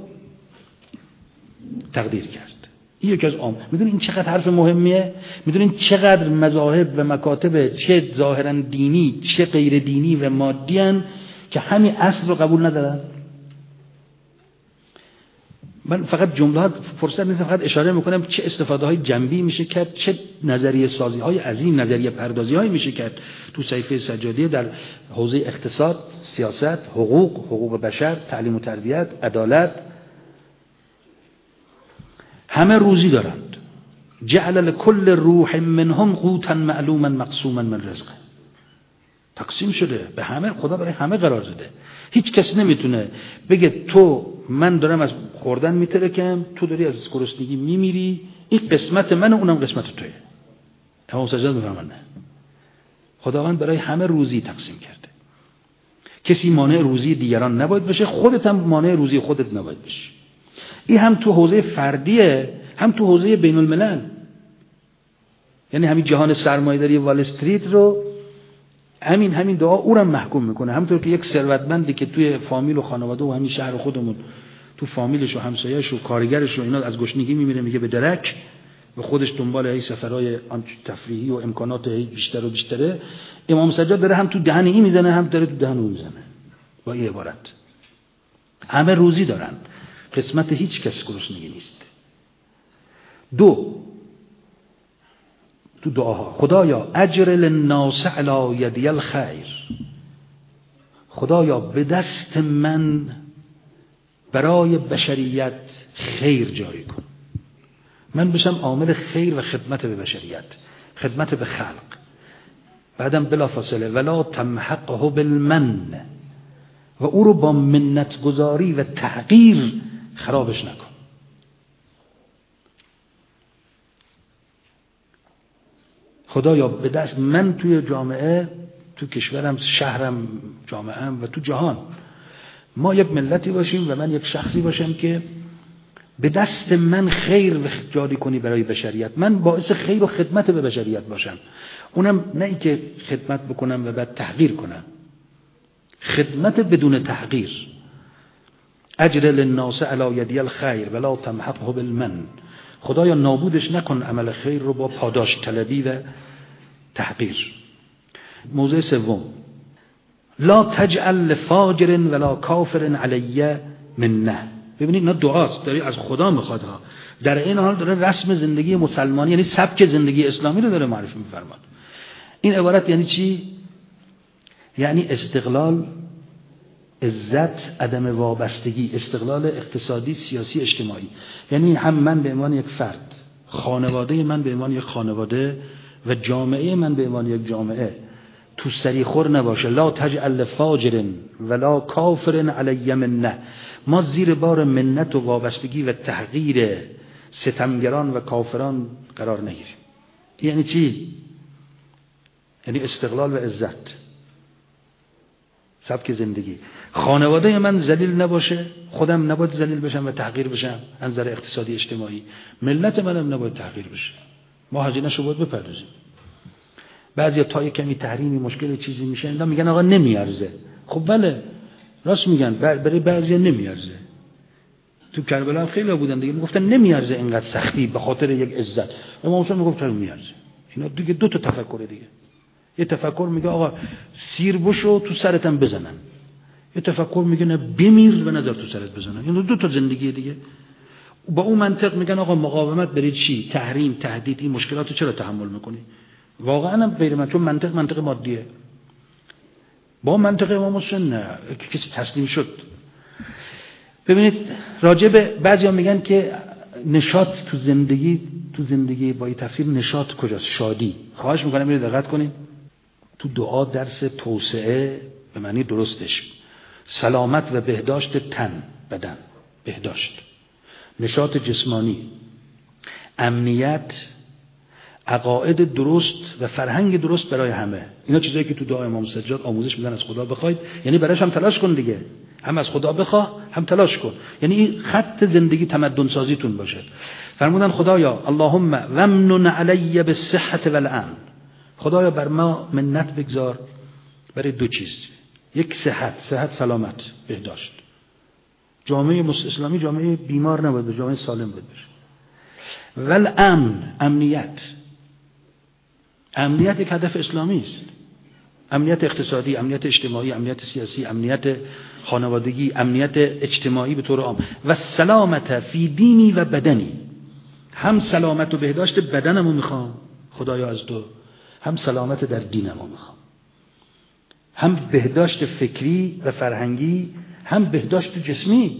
تقدیر کرد. این یکی از عام. میدونین این چقدر حرف مهمیه؟ میدونین چقدر مذاهب و مکاتب چه ظاهرا دینی چه غیر دینی و مادی ان که همین اصل رو قبول ندارن؟ من فقط جملات فرصت نیست، فقط اشاره میکنم چه استفاده های جنبی میشه کرد، چه نظریه سازی های عظیم، نظریه پردازی های میشه کرد تو صحیفه سجادیه در حوزه اقتصاد، سیاست، حقوق، حقوق بشر، تعلیم و تربیت، عدالت. همه روزی دارند. جعل لكل روح منهم قوتا معلوما مقسوما من رزقه. تقسیم شده به همه، خدا برای همه قرار داده. هیچ کس نمیتونه بگه تو من دارم از خوردن میترکم، تو داری از گرسنگی میمیری، این قسمت منه اونم قسمت توئه. امام سجاد میفرمان نه، خداوند برای همه روزی تقسیم کرده. کسی مانع روزی دیگران نباید بشه، خودت هم مانع روزی خودت نباید بشی. این هم تو حوزه فردیه، هم تو حوزه بین الملل. یعنی همین جهان سرمایه‌داری وال استریت رو همین همین دعا او رو محکوم میکنه. همونطور که یک ثروتمندی که توی فامیل و خانواده و همین شهر خودمون تو فامیلش و همسایه‌اش و کارگرش و اینا از گشنگی میمیره، میگه به درک، و خودش دنبال این سفرهای تفریحی و امکانات بیشتر و بیشتره. امام سجاد داره هم تو دهن این میزنه، هم داره تو دهن اون میزنه با این عبارت. همه روزی دارن، قسمت هیچ کس گرسنگی نیست. دو، تو دعاها خدایا اجر للناس علی یدی الخیر، خدایا به دست من برای بشریت خیر جاری کن، من بشم عامل خیر و خدمت به بشریت، خدمت به خلق. بعدم بلافاصله ولا تمحقه بالمن، و او رو با منت گذاری و تحقیر خرابش نکن. خدایا به دست من توی جامعه، تو کشورم، شهرم، جامعه‌ام و تو جهان، ما یک ملتی باشیم و من یک شخصی باشم که به دست من خیر جاری کنی برای بشریت، من باعث خیر و خدمت به بشریت باشم. اونم نه ای که خدمت بکنم و بعد تحقیر کنم، خدمت بدون تحقیر. اجر للناس علی یدی الخیر ولا تمحقه بالمن. خدایا نابودش نکن عمل خیر رو با پاداش طلبی و تحقیر. موضوع سوم، لا تجعل لفاجر ولا کافر علی منه. ببینید اینا دعاست، داری از خدا میخواد ها، در این حال داره رسم زندگی مسلمانی یعنی سبک زندگی اسلامی رو داره معرفی میفرماد. این عبارت یعنی چی؟ یعنی استقلال، عزت، عدم وابستگی، استقلال اقتصادی، سیاسی، اجتماعی. یعنی هم من به عنوان یک فرد، خانواده من به عنوان یک خانواده و جامعه من به عنوان یک جامعه تو سری خور نباشه. لا تجعل فاجر ولا کافر علی منه. ما زیر بار منت و وابستگی و تحقیر ستمگران و کافران قرار نگیریم. یعنی چی؟ یعنی استقلال و عزت، سبک زندگی. خانواده من ذلیل نباشه، خودم نباید ذلیل بشم و تحقیر بشم از نظر اقتصادی اجتماعی، ملت منم نباید تحقیر بشه. ما هزینه‌شو باید بپردازیم. بعضیا تا یک کمی تحریمی مشکل چیزی میشه اینا میگن آقا نمیارزه. خب بله راست میگن، برای بعضیا نمیارزه. تو کربلا خیلی بودن دیگه میگفتن نمیارزه اینقدر سختی به خاطر یک عزت. امام حسین میگفت چرا میارزه؟ اینا دیگه دو تا تفکر دیگه. یه تفکر میگه آقا سیر بشو تو سرتم بزنن، یه تفکر میگه نه بمیر و نظر تو سرت بزنن. این دو تا زندگی دیگه. با اون منطق میگن آقا مقاومت برای چی؟ تحریم، تهدید، این مشکلاتو چرا تحمل میکنی؟ واقعا هم غیر من، چون منطق منطق مادیه. با منطق امام حسین نه، کسی تسلیم شد. ببینید راجع به بعضیا میگن که نشاط تو زندگی، تو زندگی با این تفسیر نشاط کجاست؟ شادی. خواهش میکنم اینو دقت کنید. تو دعا درس توسعه به معنی درستش، سلامت و بهداشت تن، بدن، بهداشت، نشاط جسمانی، امنیت، عقاید درست و فرهنگ درست برای همه. اینا چیزایی که تو دعای امام سجاد آموزش میدن از خدا بخواید، یعنی برایش هم تلاش کن دیگه. هم از خدا بخواه هم تلاش کن، یعنی این خط زندگی تمدن سازیتون باشه. فرمودن خدایا اللهم ومنن علی بالصحة والامن. خدایا بر ما منت بگذار برای دو چیز، یک صحت، صحت سلامت، بهداشت. جامعه اسلامی جامعه بیمار نباید، جامعه سالم باید باشه. والامن، امنیت. امنیت یک هدف اسلامی است. امنیت اقتصادی، امنیت اجتماعی، امنیت سیاسی، امنیت خانوادگی، امنیت اجتماعی به طور عام. و سلامت فی دینی و بدنی. هم سلامت و بهداشت بدنمو میخوام خدایا از تو، هم سلامت در دینمو میخوام، هم بهداشت فکری و فرهنگی، هم بهداشت جسمی.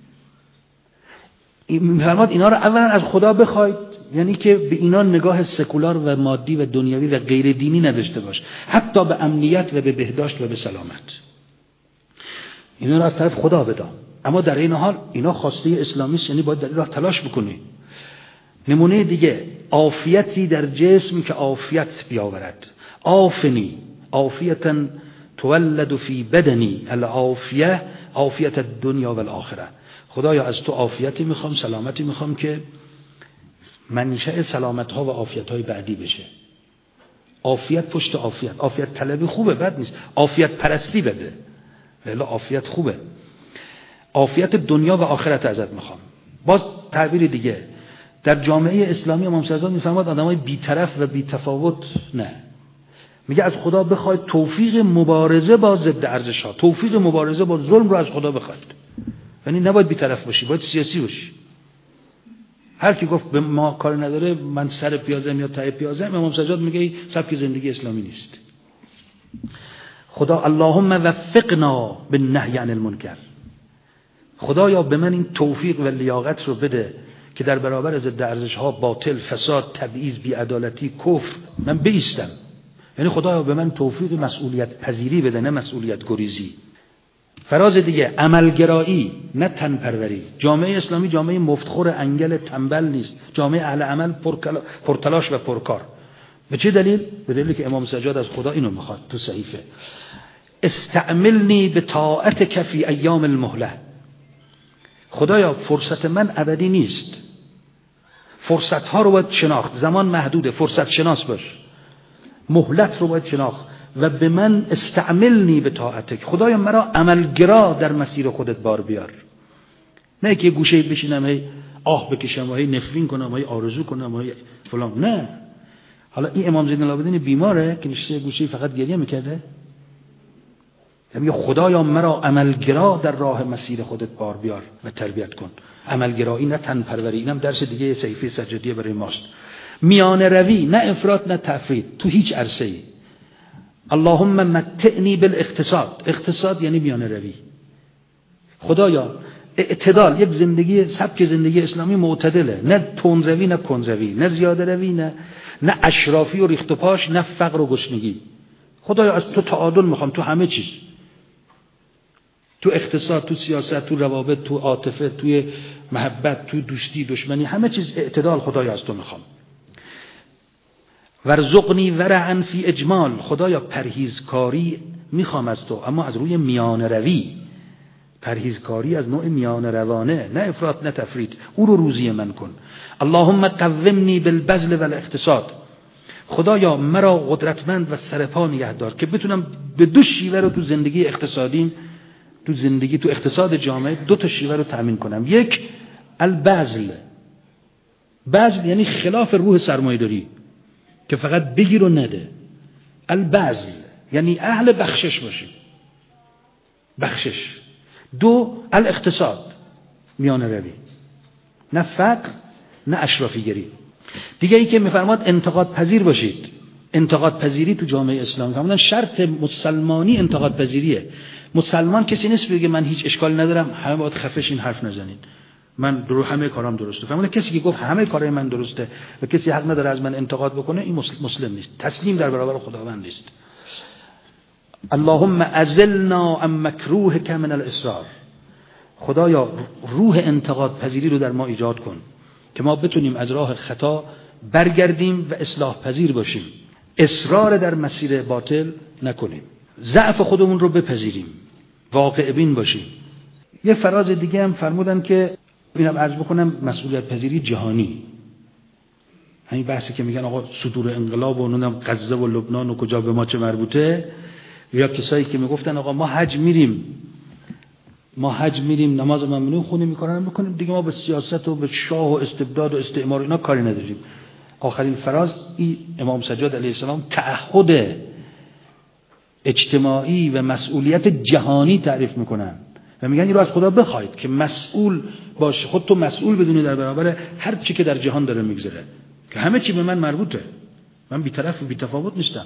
میفرماد اینا رو اولا از خدا بخواید، یعنی که به اینا نگاه سکولار و مادی و دنیوی و غیر دینی نداشته باش، حتی به امنیت و به بهداشت و به سلامت. اینا رو از طرف خدا بدان. اما در این حال اینا خواسته اسلامی است، یعنی باید در این راه تلاش بکنی. نمونه دیگه، عافیتی در جسم که عافیت بیاورد. عافنی عافیتا تولد فی بدنی العافیه عافیت الدنیا و الاخره. خدایا از تو عافیتی میخوام، سلامتی میخوام که منشأ سلامت ها و عافیت های بعدی بشه. عافیت پشت عافیت. عافیت طلبی خوبه، بد نیست. عافیت پرستی بده، ولی عافیت خوبه. عافیت دنیا و آخرت ازت میخوام. باز تعبیر دیگه، در جامعه اسلامی امام سجاد میفرماد آدمای بی‌طرف و بی‌تفاوت نه. میگه از خدا بخواید توفیق مبارزه با ضد ارزش‌ها، توفیق مبارزه با ظلم رو از خدا بخواید. یعنی نباید بی‌طرف باشی، باید سیاسی باشی. هر کی گفت به ما کار نداره، من سر پیازم یا ته پیازم، امام سجاد میگه سبک زندگی اسلامی نیست. خدا اللهم وفقنا بالنهی عن المنکر. خدایا به من این توفیق و لیاقت رو بده که در برابر ضد ارزش‌ها، باطل، فساد، تبعیض، بی‌عدالتی، کفر من بایستم. یعنی خدایا به من توفیق مسئولیت پذیری بده، نه مسئولیت گریزی. فراز دیگه، عملگرایی نه تن پروری. جامعه اسلامی جامعه مفتخور انگل تنبل نیست، جامعه اهل عمل پرتلاش و پرکار. به چه دلیل؟ به دلیلی که امام سجاد از خدا اینو میخواد تو صحیفه، استعملنی به طاعتک فی ایام المهله. خدایا فرصت من ابدی نیست، فرصت ها رو باید شناخت، زمان محدوده، فرصت شناس باش، مهلت رو باید شناخت و به من استعملنی به طاعتک. خدایا مرا عملگرا در مسیر خودت بار بیار، نه که گوشه بشینم هی آه بکشم و هی نفرین کنم و هی آرزو کنم و هی فلان. نه. حالا این امام زین العابدین بیماره که نشسته گوشه فقط گریه میکرده؟ میگه خدایا مرا عملگرا در راه مسیر خودت بار بیار و تربیت کن. عملگرایی نه تن پروری، اینم درس دیگه سیفی سجادیه برای ماست. میان روی، نه افراط نه تفرید تو هیچ عرصه‌ای. اللهم متعنی بالاقتصاد. اقتصاد یعنی میان روی. خدایا اعتدال، یک زندگی سبک زندگی اسلامی معتدله، نه تند روی نه کند روی، نه زیاده روی نه نه اشرافی و ریخت و پاش، نه فقر و گشنگی. خدایا از تو تعادل میخوام تو همه چیز، تو اقتصاد، تو سیاست، تو روابط، تو عاطفه، توی محبت، تو دوستی دشمنی، همه چیز اعتدال خدایا از تو میخوام. ورزقنی ورعا فی اجمال. خدایا پرهیزکاری میخوام از تو، اما از روی میان روی، پرهیزکاری از نوع میان روانه، نه افراط نه تفرید. او رو روزی من کن. اللهم قومنی بالبذل والاقتصاد. خدایا مرا قدرتمند و سرپا نگه دار که بتونم به دو شیوه رو تو زندگی اقتصادیم، تو زندگی تو اقتصاد جامعه دو تا شیوه رو تامین کنم. یک البذل. بذل یعنی خلاف روح سرمایه‌داری که فقط بگیر و نده. البذل یعنی اهل بخشش باشی، بخشش. دو الاقتصاد، میان روی، نه فقر نه اشرافیگری. دیگه ای که میفرماد انتقاد پذیر باشید. انتقاد پذیری تو جامعه اسلامی فرمودن شرط مسلمانی انتقاد پذیریه. مسلمان کسی نیست بگه من هیچ اشکال ندارم همه باید خفش این حرف نزنین، من درو همه کارام درسته. فرمودن کسی که گفت همه کارای من درسته و کسی حق نداره از من انتقاد بکنه، این مسلم نیست، تسلیم در برابر خداوند نیست. اللهم ازلنا عن مکروهک من الاصرار. خدایا روح انتقاد پذیری رو در ما ایجاد کن که ما بتونیم از راه خطا برگردیم و اصلاح پذیر باشیم، اصرار در مسیر باطل نکنیم، ضعف خودمون رو بپذیریم، واقع بین باشیم. یه فراز دیگه هم فرمودن که اینم عرض بکنم، مسئولیت پذیری جهانی. همین بحثی که میگن آقا صدور انقلاب و نونم غزه و لبنان و کجا به ما چه مربوطه، یا کسایی که میگفتن آقا ما حج میریم ما حج میریم نماز ممنوع خونی میکنن میکنیم دیگه، ما به سیاست و به شاه و استبداد و استعمار اینا کاری نداریم. آخرین فراز این امام سجاد علیه السلام تعهد اجتماعی و مسئولیت جهانی تعریف میکنن و میگن این رو از خدا بخواید که مسئول باشه، خود تو مسئول بدونی در برابر هر چی که در جهان داره میگذره، که همه چی به من مربوطه، من بی‌طرف و بی‌تفاوت نیستم.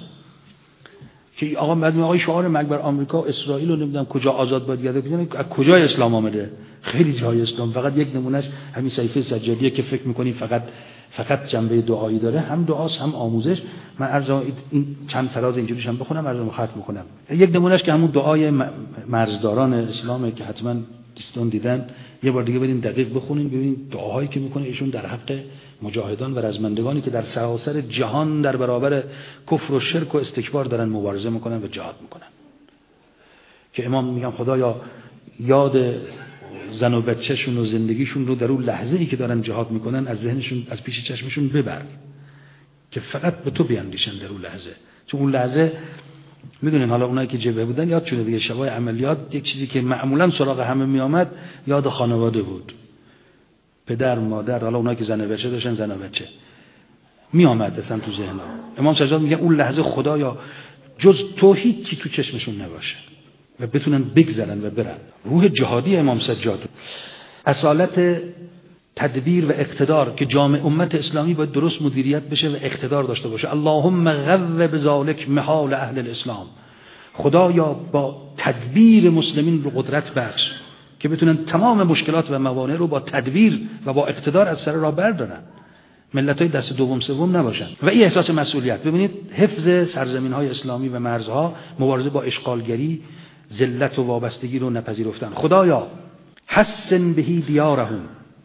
که آقا بعد آقای شعار مرگ بر آمریکا و اسرائیل رو نمیدونم کجا آزاد باید گردد کنن، از کجای اسلام آمده؟ خیلی جای اسلام. فقط یک نمونهش همین صحیفه سجادیه که فکر میکنی فقط فقط جنبه دعایی داره، هم دعاست هم آموزش. من عرض این چند فراز اینجوریش هم بخونم عرض ختم میکنم. یک نمونهش که همون دعای مرزداران اسلامه که حتما دوستان دیدن، یه بار دیگه بریم دقیق بخونیم ببینید دعاهایی که میکنه ایشون در حق مجاهدان و رزمندگانی که در سراسر جهان در برابر کفر و شرک و استکبار دارن مبارزه میکنن و جهاد میکنن. که امام میگم خدایا یاد زن و بچه‌شون و زندگیشون رو در اون لحظه‌ای که دارن جهاد میکنن از ذهنشون، از پیش چشمشون ببر، که فقط به تو بیاندیشن در اون لحظه. چون اون لحظه میدونین حالا اونایی که جبهه بودن یادشونه دیگه، شبای عملیات یک چیزی که معمولا سراغ همه میامد یاد خانواده بود، پدر مادر، حالا اونایی که زن و بچه داشتن زن و بچه میامد اصلا تو ذهنم. امام سجاد میگه اون لحظه خدایا جز تو هیچی تو چشمشون نباشه و بتونن بگذرن و برن. روح جهادی امام سجاد، اصالت تدبیر و اقتدار که جامعه امت اسلامی باید درست مدیریت بشه و اقتدار داشته باشه. اللهم غو بذالک محال اهل الاسلام. خدایا با تدبیر مسلمین رو قدرت بخش که بتونن تمام مشکلات و موانع رو با تدبیر و با اقتدار از سر راه بردارن، ملت‌های دست دوم سوم نباشن. و این احساس مسئولیت، ببینید حفظ سرزمین‌های اسلامی و مرزها، مبارزه با اشغالگری، ذلت و وابستگی رو نپذیرفتن. خدایا حسن بهی دیارهم،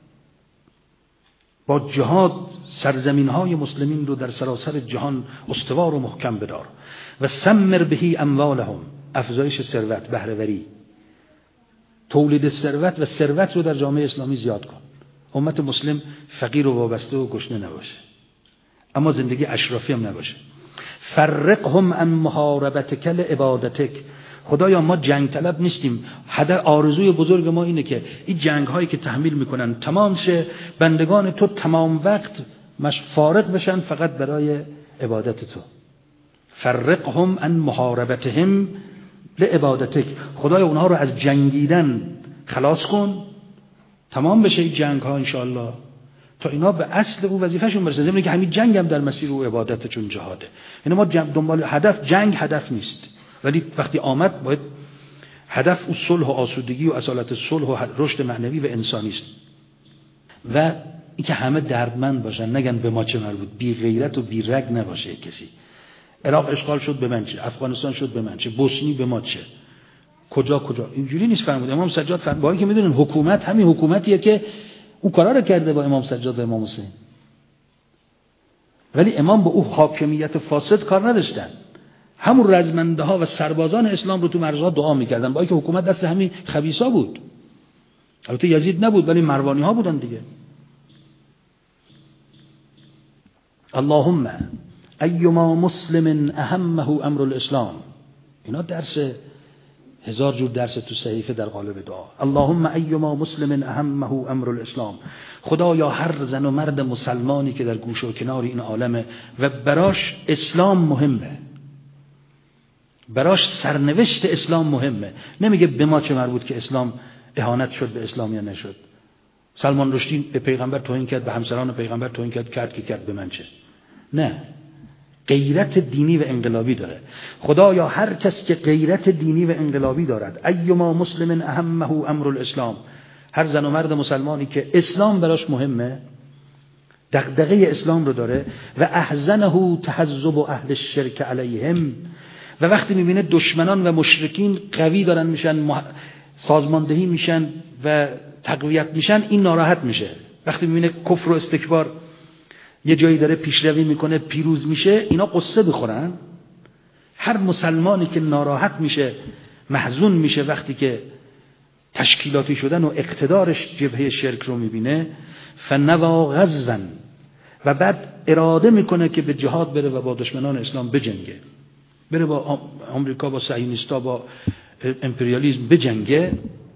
با جهاد سرزمین‌های مسلمین رو در سراسر جهان استوار و محکم بدار. و سمر بهی اموالهم، افزایش ثروت، بهره‌وری، تولید ثروت و ثروت رو در جامعه اسلامی زیاد کن. امت مسلم فقیر و وابسته و گشنه نباشه، اما زندگی اشرافی هم نباشه. فرقهم عن محاربتک لعبادتک. خدایا ما جنگ طلب نیستیم، هدف آرزوی بزرگ ما اینه که این جنگ هایی که تحمیل میکنن تمام شه، بندگان تو تمام وقت مش فارغ بشن فقط برای عبادت تو. فرقهم عن محاربتهم لعبادتک. خدایا اونها رو از جنگیدن خلاص کن، تمام بشه این جنگ ها انشاءالله، تا اینا به اصل او وظیفه‌شون برسن. زمینه که همین جنگ هم در مسیر او عبادت چون جهاده. یعنی ما دنبال هدف، جنگ هدف نیست، ولی وقتی آمد باید هدف او صلح و آسودگی و اصالت صلح و رشد معنوی و انسانی است. و این که همه دردمند باشن، نگن به ما چه مربوط، بی غیرت و بی رگ نباشه کسی. عراق اشغال شد به من چه، افغانستان شد به من چه، بوسنی به ما چه، کجا کجا. اینجوری نیست. فرمود امام سجاد فرمود، با اینکه میدونن حکومت همین حکومتیه که او کارا رو کرده با امام سجاد و امام حسین، ولی امام با او حاکمیت فاسد کار نداشتن. همون رزمنده ها و سربازان اسلام رو تو مرزها دعا میکردن، با اینکه حکومت دست همین خبیثا بود. البته یزید نبود ولی مروانی ها بودن دیگه. اللهم ایما مسلم اهمه امر الاسلام. اینا درس هزار جور درس تو صحیفه در قالب دعا. اللهم ایما مسلم اهمه امر الاسلام. خدایا هر زن و مرد مسلمانی که در گوشه و کنار این عالمه و براش اسلام مهمه، براش سرنوشت اسلام مهمه، نمیگه به ما چه مربوط که اسلام اهانت شد به اسلام یا نشد. سلمان رشدی به پیغمبر توهین کرد، به همسران پیغمبر توهین کرد، کرد که کرد به من چه. نه، غیرت دینی و انقلابی داره. خدایا هر کس که غیرت دینی و انقلابی دارد، ایما مسلم اهمه امر الاسلام، هر زن و مرد مسلمانی که اسلام براش مهمه، دغدغه اسلام رو داره، و احزنه تحزب اهل الشرک علیهم، و وقتی میبینه دشمنان و مشرکین قوی دارن میشن، سازماندهی میشن و تقویت میشن، این ناراحت میشه. وقتی میبینه کفر و استکبار یه جایی داره پیشروی میکنه، پیروز میشه، اینا قصه بخورن. هر مسلمانی که ناراحت میشه، محزون میشه وقتی که تشکیلاتی شدن و اقتدارش جبهه شرک رو میبینه، فنوا غزوا، و بعد اراده میکنه که به جهاد بره و با دشمنان اسلام بجنگه، بره با آمریکا، با صهیونیستا، با امپریالیسم بجنگه.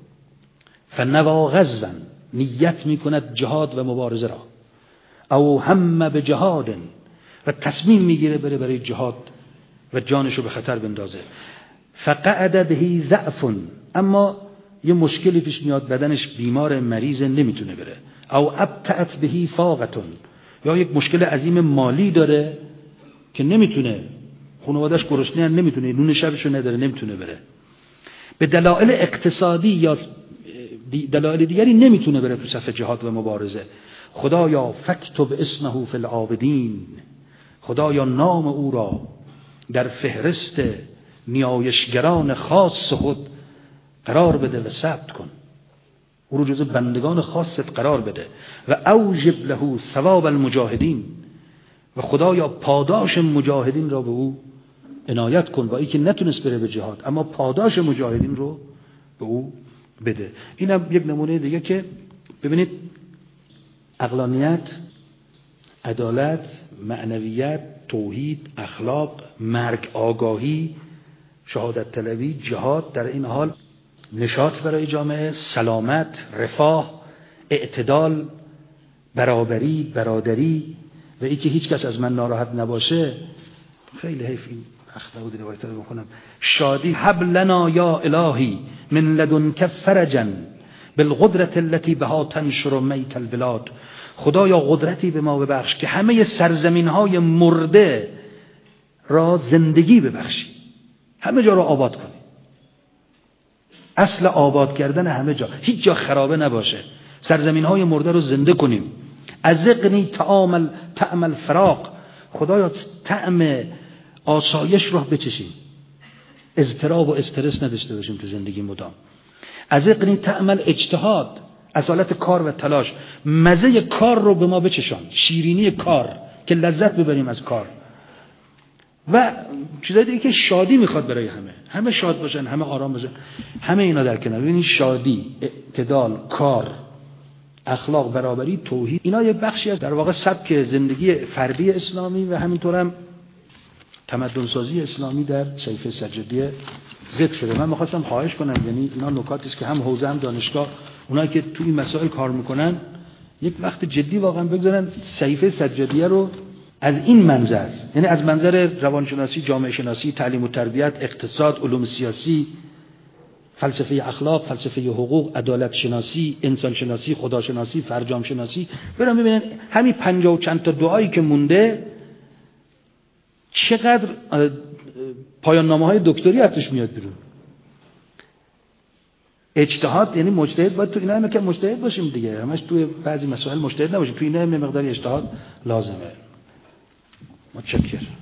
فنوا غزوا، نیت میکند جهاد و مبارزه را. او هم به جهاد، و تصمیم میگیره بره برای جهاد و جانشو به خطر بندازه. فقعد به ضعف، اما یه مشکلی پیش میاد، بدنش بیمار مریض نمیتونه بره. او ابتعت به فاقه، یا یک مشکل عظیم مالی داره که نمیتونه، خانواده‌اش گرسنه نمیتونه، نون شبشو نداره نمیتونه بره. به دلایل اقتصادی یا دلایل دیگری نمیتونه بره تو صف جهاد و مبارزه. خدایا فکتب اسمه فی العابدین، خدایا نام او را در فهرست نیایشگران خاص خود قرار بده و ثبت کن، او رو جزو بندگان خاصت قرار بده. و اوجب له ثواب المجاهدین، و خدایا پاداش مجاهدین را به او عنایت کن، با اینکه نتونست بره به جهاد اما پاداش مجاهدین رو به او بده. اینم یک نمونه دیگه که ببینید عقلانیت، عدالت، معنویت، توحید، اخلاق، مرگ آگاهی، شهادت طلبی، جهاد، در این حال نشاط برای جامعه، سلامت، رفاه، اعتدال، برابری، برادری، و ای که هیچ کس از من ناراحت نباشه. خیلی حیف این اخلاق و روایت رو بخونم. شادی حب لنا یا الهی من لدنک فرجا بالقدرت التي بها تنشر میت البلاد. خدایا قدرتی به ما ببخش که همه سرزمین های مرده را زندگی ببخشی، همه جا را آباد کنی. اصل آباد کردن همه جا، هیچ جا خرابه نباشه، سرزمین های مرده رو زنده کنیم. ازقنی تعامل تعمل فراق، خدایا طعم آسایش رو بچشیم، اضطراب و استرس نداشته باشیم تو زندگی مدام. ازقنی تعمل اجتهاد، اصالت کار و تلاش، مزه کار رو به ما بچشان، شیرینی کار که لذت ببریم از کار. و چیزای دیگه که شادی میخواد برای همه، همه شاد باشن، همه آرام باشن، همه اینا در کنار. ببینید شادی، اعتدال، کار، اخلاق، برابری، توحید، اینا یه بخشی از در واقع سبک زندگی فردی اسلامی و همینطور هم تمدن سازی اسلامی در صحیفه سجادیه ذکر شده. من می‌خواستم خواهش کنم، یعنی اینا نکاتی است که هم حوزه هم دانشگاه اونایی که توی این مسائل کار میکنن یک وقت جدی واقعا بگذارن صحیفه سجادیه رو از این منظر، یعنی از منظر روانشناسی، جامعه شناسی، تعلیم و تربیت، اقتصاد، علوم سیاسی، فلسفه اخلاق، فلسفه حقوق، عدالت شناسی، انسان شناسی، خدا شناسی، فرجام شناسی، برام ببینن همین پنجاه و چند تا دعایی که مونده چقدر پایان نامه های دکتری ازش میاد بیرون. اجتهاد، یعنی مجتهد باید تو اینا هم که مجتهد باشیم دیگه، همش توی بعضی مسائل مجتهد نباشیم، تو اینا هم مقداری اجتهاد لازمه. متشکرم.